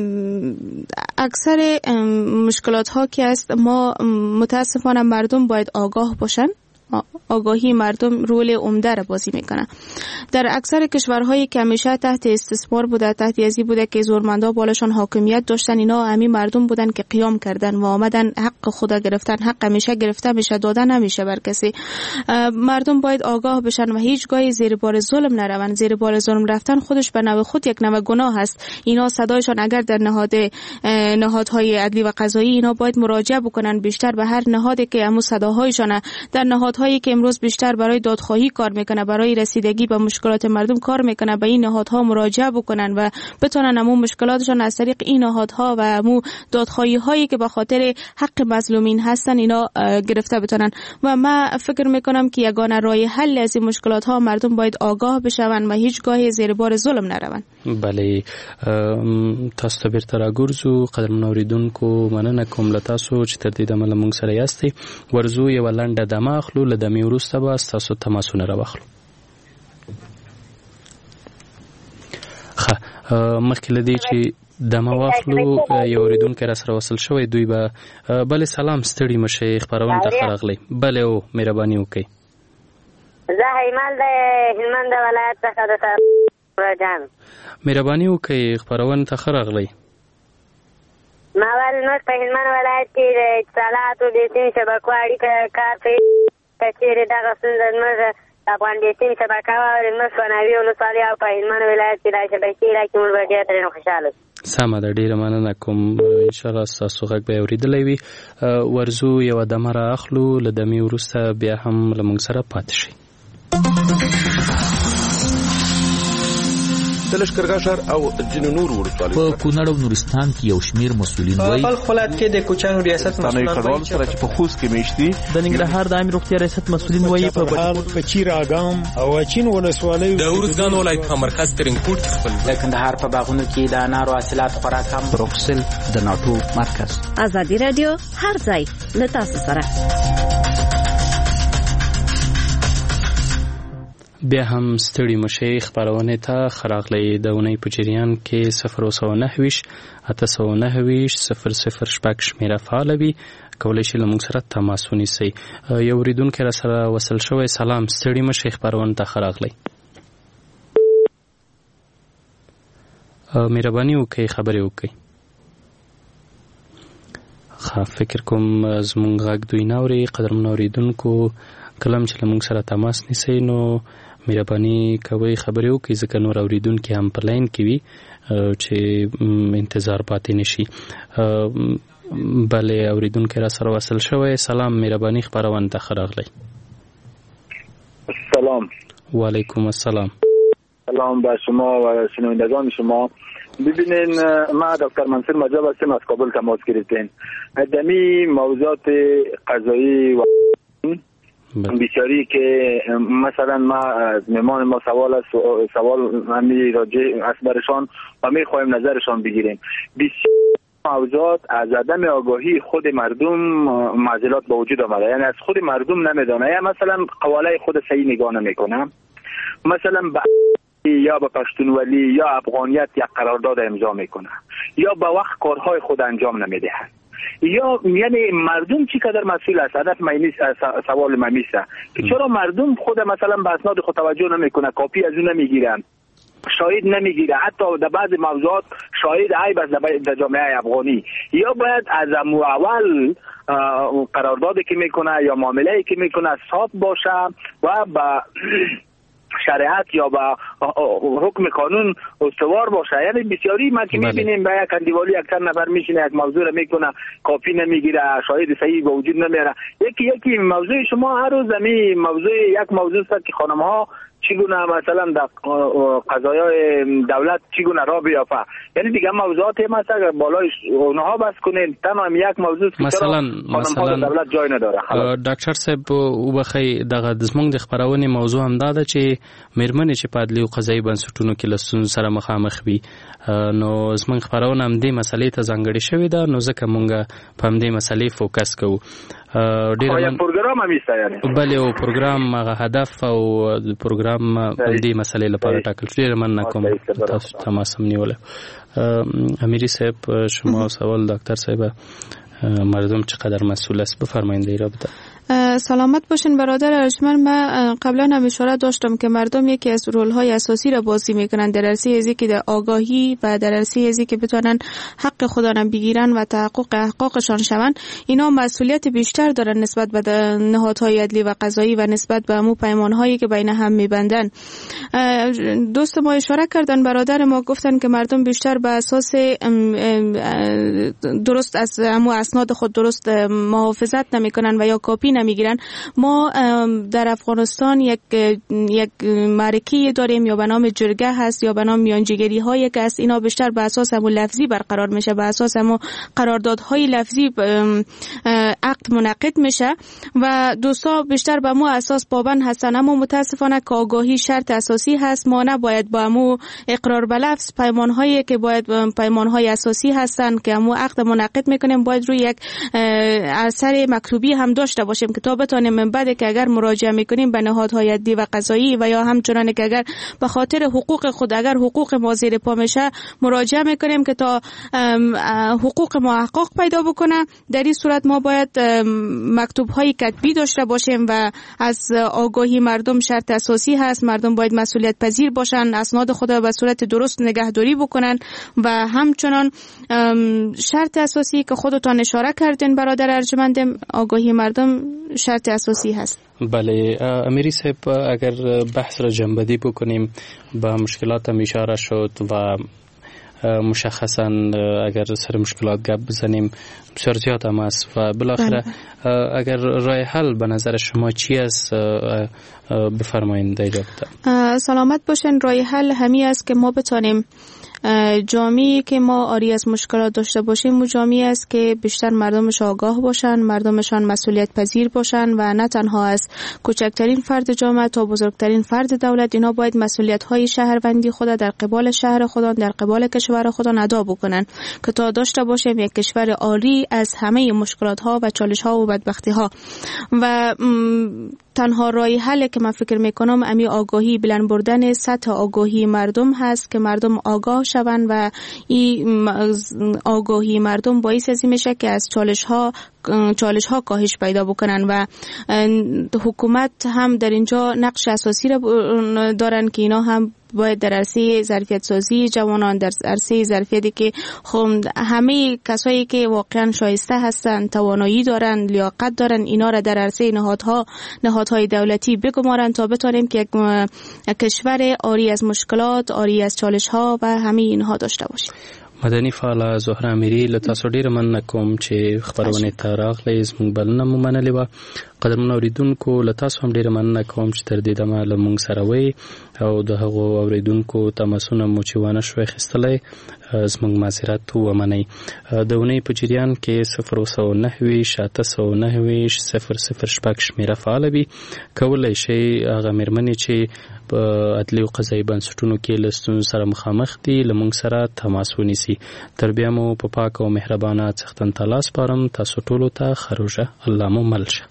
اکثر مشکلات ها که است، ما متاسفانه مردم باید آگاه باشن. آگاهی مردم رول عمده را بازی میکنه. در اکثر کشورهایی که همیشه تحت استثمار بوده، تحت یزی بوده که زورمندا بالاشان حاکمیت داشتن، اینا همین مردم بودن که قیام کردن و آمدن حق خدا گرفتن. حق همیشه گرفته میشه، داده نمیشه بر کسی. مردم باید آگاه بشن و هیچگاه زیر بار ظلم نروند. زیر بار ظلم رفتن خودش به نوع خود یک نوع گناه است. اینا صدایشان اگر در نهادهای عدلی و قضایی اینا باید مراجعه بکنن بیشتر به هر نهادی که همون صداهایشان در نهاد نهادهایی که امروز بیشتر برای دادخواهی کار میکنه، برای رسیدگی به مشکلات مردم کار میکنه، به این نهادها مراجعه بکنن و بتونن همون مشکلاتشون از طریق این نهادها و همون دادخواهی هایی که به خاطر حق مظلومین هستن اینا گرفته بتونن. و من فکر میکنم که یگانه راه حل از این مشکلات ها مردم باید آگاه بشون و هیچگاه زیر بار ظلم نرون. بله، تاسو ته بیرته راګرځو. قدرمنو اوریدونکو مننه کوم له تاسو چې تر دې دمه له موږ سره یاستئ. ورځو یوه لنډه دمه اخلو، له دمې وروسته به ستاسو تماسونه راواخلو. ښه، مخکې له دې چې دمه واخلو یو اوریدونکی را سره وصل شوی، دوی به بله سلام ستړي مشئ، خپرونې ته ښه راغلی. بله او مهرباني وکئ. زه هیمال د هلمند ولایت څخه د راجان. مهرباني وکئ، خپرونې ته ښه راغلی. ما ویل زموږ په هلمند ولایت کې د اتصالاتو د سیم شبکو اړیکه کار کوي، که چېرې دغه ستونزه زموږ افغان د سیم شبکه وه زموږ په ناوې ولسوالۍ او په هلمند ولایت کې دا شبکې راکړي، موږ به ډېر ترې خوشحاله شو. سمه ده، ډېره مننه کوم. انشاءالله ستاسو غږ به یې اورېدلی وي. ورځو یوه دمه را اخلو، له دمې وروسته بیا هم له موږ سره پاتې شئ. د لښکرګاه ښار او ځینو نورو ولسوالیو په کونړ او نورستان کې یو شمېر مسؤلین وایي په بلخ ولایت کې د کوچیانو ریاست مسؤلین وایي سره چې په خوست کې میشتي د ننګرهار د عامې روغتیا ریاست مسؤلین وایي په بهار په چیر اګام او اچین ولسوالیو د ارزګان ولایت په مرکز ترینکوټ خپل د کندهار په باغونو کې د انارو حاصلات خورا کم. بروکسل د ناټو مرکز. ازادي رادیو هر ځای له تاسو سره. بیا هم ستړي مشئ، خپرونې ته ښه راغلی. د اونۍ په جریان کې 029 829 00 شمیره فعاله وي، کولی شئ له موږ سره تماس ونیسئ. یو اورېدونکی را سره وصل شوی. سلام، ستړي مشئ، خپرونې ته ښه راغلی. مهرباني وکئ، خبرې وکئ. ښه، فکر کوم زموږ غږ دوی نه اوري. قدرمنو اورېدونکو، کله چې له موږ سره تماس نیسئ نو مهرباني کوئ خبرې وکړئ، ځکه نور اورېدونکي هم په لاین کې وي چې انتظار پاتې نشي. بله، اورېدونکی را سره وصل شوی. سلام، مهرباني خپرونې ته ښه راغلی. سلام. وعلیکم السلام. سلام به شما و شنوندگان شما. ببینین، ما دکتر منصور مجاب هستیم، از کابل تماس گرفتیم. دمی موضوعات قضایی و بسیاری که مثلا ما از مهمان ما سوال همی راجع از برشان و می خواهیم نظرشان بگیریم. بسیاری موضوعات از عدم آگاهی خود مردم معضلات به وجود آمده، یعنی از خود مردم نمیدانه، یا مثلا قواله خود صحیح نگاه نمیکنه، مثلا یا به پشتونولی یا افغانیت یک قرارداد امضا میکنه، یا به وقت کارهای خود انجام نمیده، یا یعنی مردم چی قدر مسئول است. هدف سوال من نیست که چرا مردم خود مثلا به اسناد خود توجه نمیکنه، کاپی از اون نمیگیرن، شاهد نمیگیره، حتی در بعض موضوعات شاهد عیب است در جامعه افغانی. یا باید از اول قراردادی که میکنه یا معامله‌ای که میکنه ثابت باشه و با شریعت یا با حکم قانون استوار باشه. یعنی بسیاری ما که میبینیم به یک اندیوالی اکثر نفر میشینه یک موضوع رو میکنه، کاپی نمیگیره، شاهد صحیح به وجود نمیاره. یکی موضوع شما هر روز زمین موضوع یک موضوع است که خانم ها چگونه مثلا در قضایای دولت چگونه را بیافه. یعنی دیگه موضوعات هم هست اگر بالای اونها بس کنین تمام یک موضوع که مثلا دولت جای نداره. ډاکټر صاحب وبخی دغه زمونږ د خبرونې موضوع هم دا ده چې مېرمنې چې په عدلي او قضایي بنسټونو کې له ستونزو سره مخامخ وي، نو زمونږ خبرونه هم دې مسلې ته ځانګړې شوې ده، نو ځکه مونږ په همدې مسلې فوکس کوو. ډېر پروګرام هم ایسته، یعنی بلې او پروګرام هغه هدف او پروګرام دې مسلې لپاره ټاکل شوی. ډېره مننه کوم تاسو تماس هم نیولی. امیری صاحب، شما سوال دکتر صاحب مردم چقدر مسئول است بفرمایید در رابطه. سلامت باشین برادر ارجمند. من قبلا هم اشاره داشتم که مردم یکی از رول‌های اساسی را بازی میکنن در عرصه ازی که در آگاهی و در عرصه ازی که بتونن حق خود را بگیرن و تحقق حقوقشان شون. اینا مسئولیت بیشتر دارن نسبت به نهادهای عدلی و قضایی و نسبت به همون پیمانهایی که بین هم میبندن. دوست ما اشاره کردن، برادر ما گفتن که مردم بیشتر به اساس درست از همون اسناد خود درست محافظت نمیکنن و یا کاپی نمیگیرن. ما در افغانستان یک معرکه داریم یا به نام جرگه هست یا به نام میانجیگری های که است. اینا بیشتر به اساس همون لفظی برقرار میشه، به اساس همون قراردادهای لفظی عقد منعقد میشه و دوستا بیشتر به مو اساس پابند هستن. اما متاسفانه که آگاهی شرط اساسی هست، ما نباید با مو اقرار به لفظ پیمانهایی که باید پیمانهای اساسی هستن که مو عقد منعقد میکنیم باید روی یک اثر مکتوبی هم داشته باشیم که تا بتونیم من بعد که اگر مراجعه میکنیم به نهادهای عدلی و قضایی و یا همچنان که اگر به خاطر حقوق خود اگر حقوق ما زیر پا میشه مراجعه میکنیم که تا حقوق ما تحقق پیدا بکنه. در این صورت ما باید مکتوب‌های کتبی داشته باشیم و از آگاهی مردم شرط اساسی هست. مردم باید مسئولیت پذیر باشن، اسناد خود را به صورت درست نگهداری بکنن و همچنان شرط اساسی که خودتان اشاره کردین برادر ارجمند، آگاهی مردم شرط اساسی هست. بله امیری صاحب، اگر بحث را جنبندی بکنیم به مشکلات هم اشاره شد و مشخصا اگر سر مشکلات گپ بزنیم بسیار زیاد هم است و بالاخره اگر راه حل به نظر شما چی است بفرمایید در رابطه. سلامت باشین. راه حل همین است که ما بتانیم جامعه‌ای که ما آری از مشکلات داشته باشیم و جامعه‌ای است که بیشتر مردمش آگاه باشن، مردمشان مسئولیت پذیر باشن و نه تنها از کوچکترین فرد جامعه تا بزرگترین فرد دولت اینا باید مسئولیت‌های شهروندی خود در قبال شهر خودان در قبال کشور خودان ادا بکنن که تا داشته باشیم یک کشور عالی از همه مشکلات‌ها و چالش‌ها و بدبختی‌ها. و تنها راه حل که من فکر میکنم امی آگاهی، بلند بردن سطح آگاهی مردم هست که مردم آگاه شوند و این آگاهی مردم باعث ازی میشه که از چالش ها کاهش پیدا بکنن و حکومت هم در اینجا نقش اساسی را دارن که اینا هم باید در عرصه ظرفیت سازی جوانان، در عرصه ظرفیتی که همه کسایی که واقعا شایسته هستن، توانایی دارن، لیاقت دارن، اینا را در عرصه نهادهای دولتی بگمارن تا بتونیم که یک کشور آری از مشکلات، آری از چالش ها و همه اینها داشته باشیم. مدني فعاله زهره امیری له تاسو ډیره مننه کوم چې خبرونه ته راغلی، زموږ بلنه مو منلې وه. قدرمنو اوریدونکو له تاسو هم ډیره مننه کوم چې تر دې دمه له موږ سره وئ او د هغو اوریدونکو تماسونه مو چې ونه شوی اخیستلی زموږ معذرت ومنئ. د اونۍ په جریان کې 029 شمیره فعاله وي. کولی شئ هغه مېرمنې چې په عدلي او قضایي بنسټونو کې له ستونزو سره مخامخ دي له موږ سره تماس ونیسي. تر بیا مو په پاک او مهربانه څښتن ته لاس سپارم. تاسو ټولو ته ښه روژه. الله مو مل شه.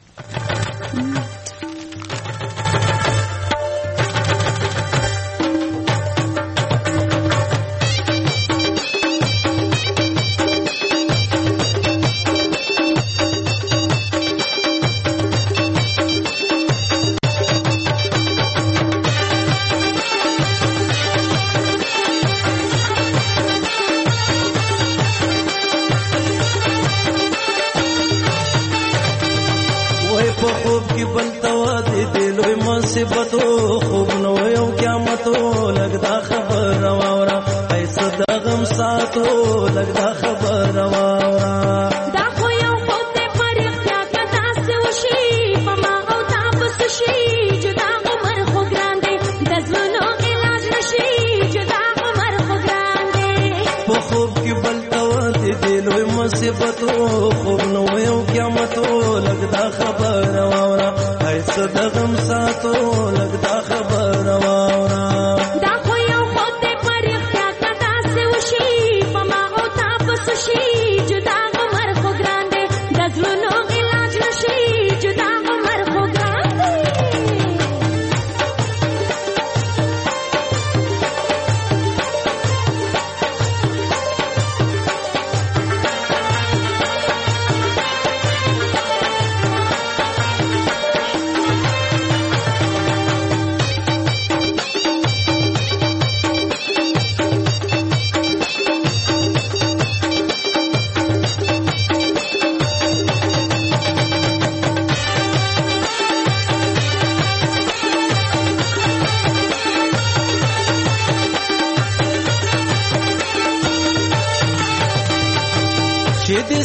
مصیبتو خوب نو یو قیامتو لگدا خبر رواورا ایسا دا غم ساتو لگدا خبر رواورا دا خو یو خوب دے پر اختیار کتا سے وشی پما او تاپس شی جدا عمر خو گراندے دزلونو علاج نشی جدا عمر خو گراندے په خوب کی بلتو دے دلوی مصیبتو خوب نو یو قیامتو لگدا خبر رواورا ایسا دا غم ساتو لگدا خبر رواورا دا خو یو خود دے پر اختیار کتا سے وشی پما او تاپس شی جدا عمر خو گراندے دزلونو علاج نشی جدا عمر خو گراندے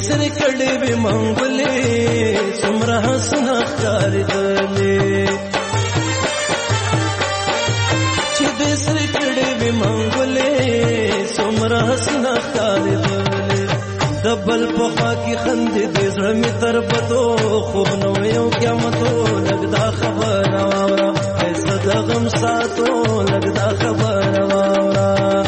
سره کړي به منګولې څومره حسنه ښکارېدلې چې دې سره کړي به منګولې څومره حسنه ښکارېدلې د بل په خوا کې خندې دې زړه مې تر بدو خوب نو یو قیامتو لګدا خبره واوره ایسه د غم ساتو لګدا خبره واوره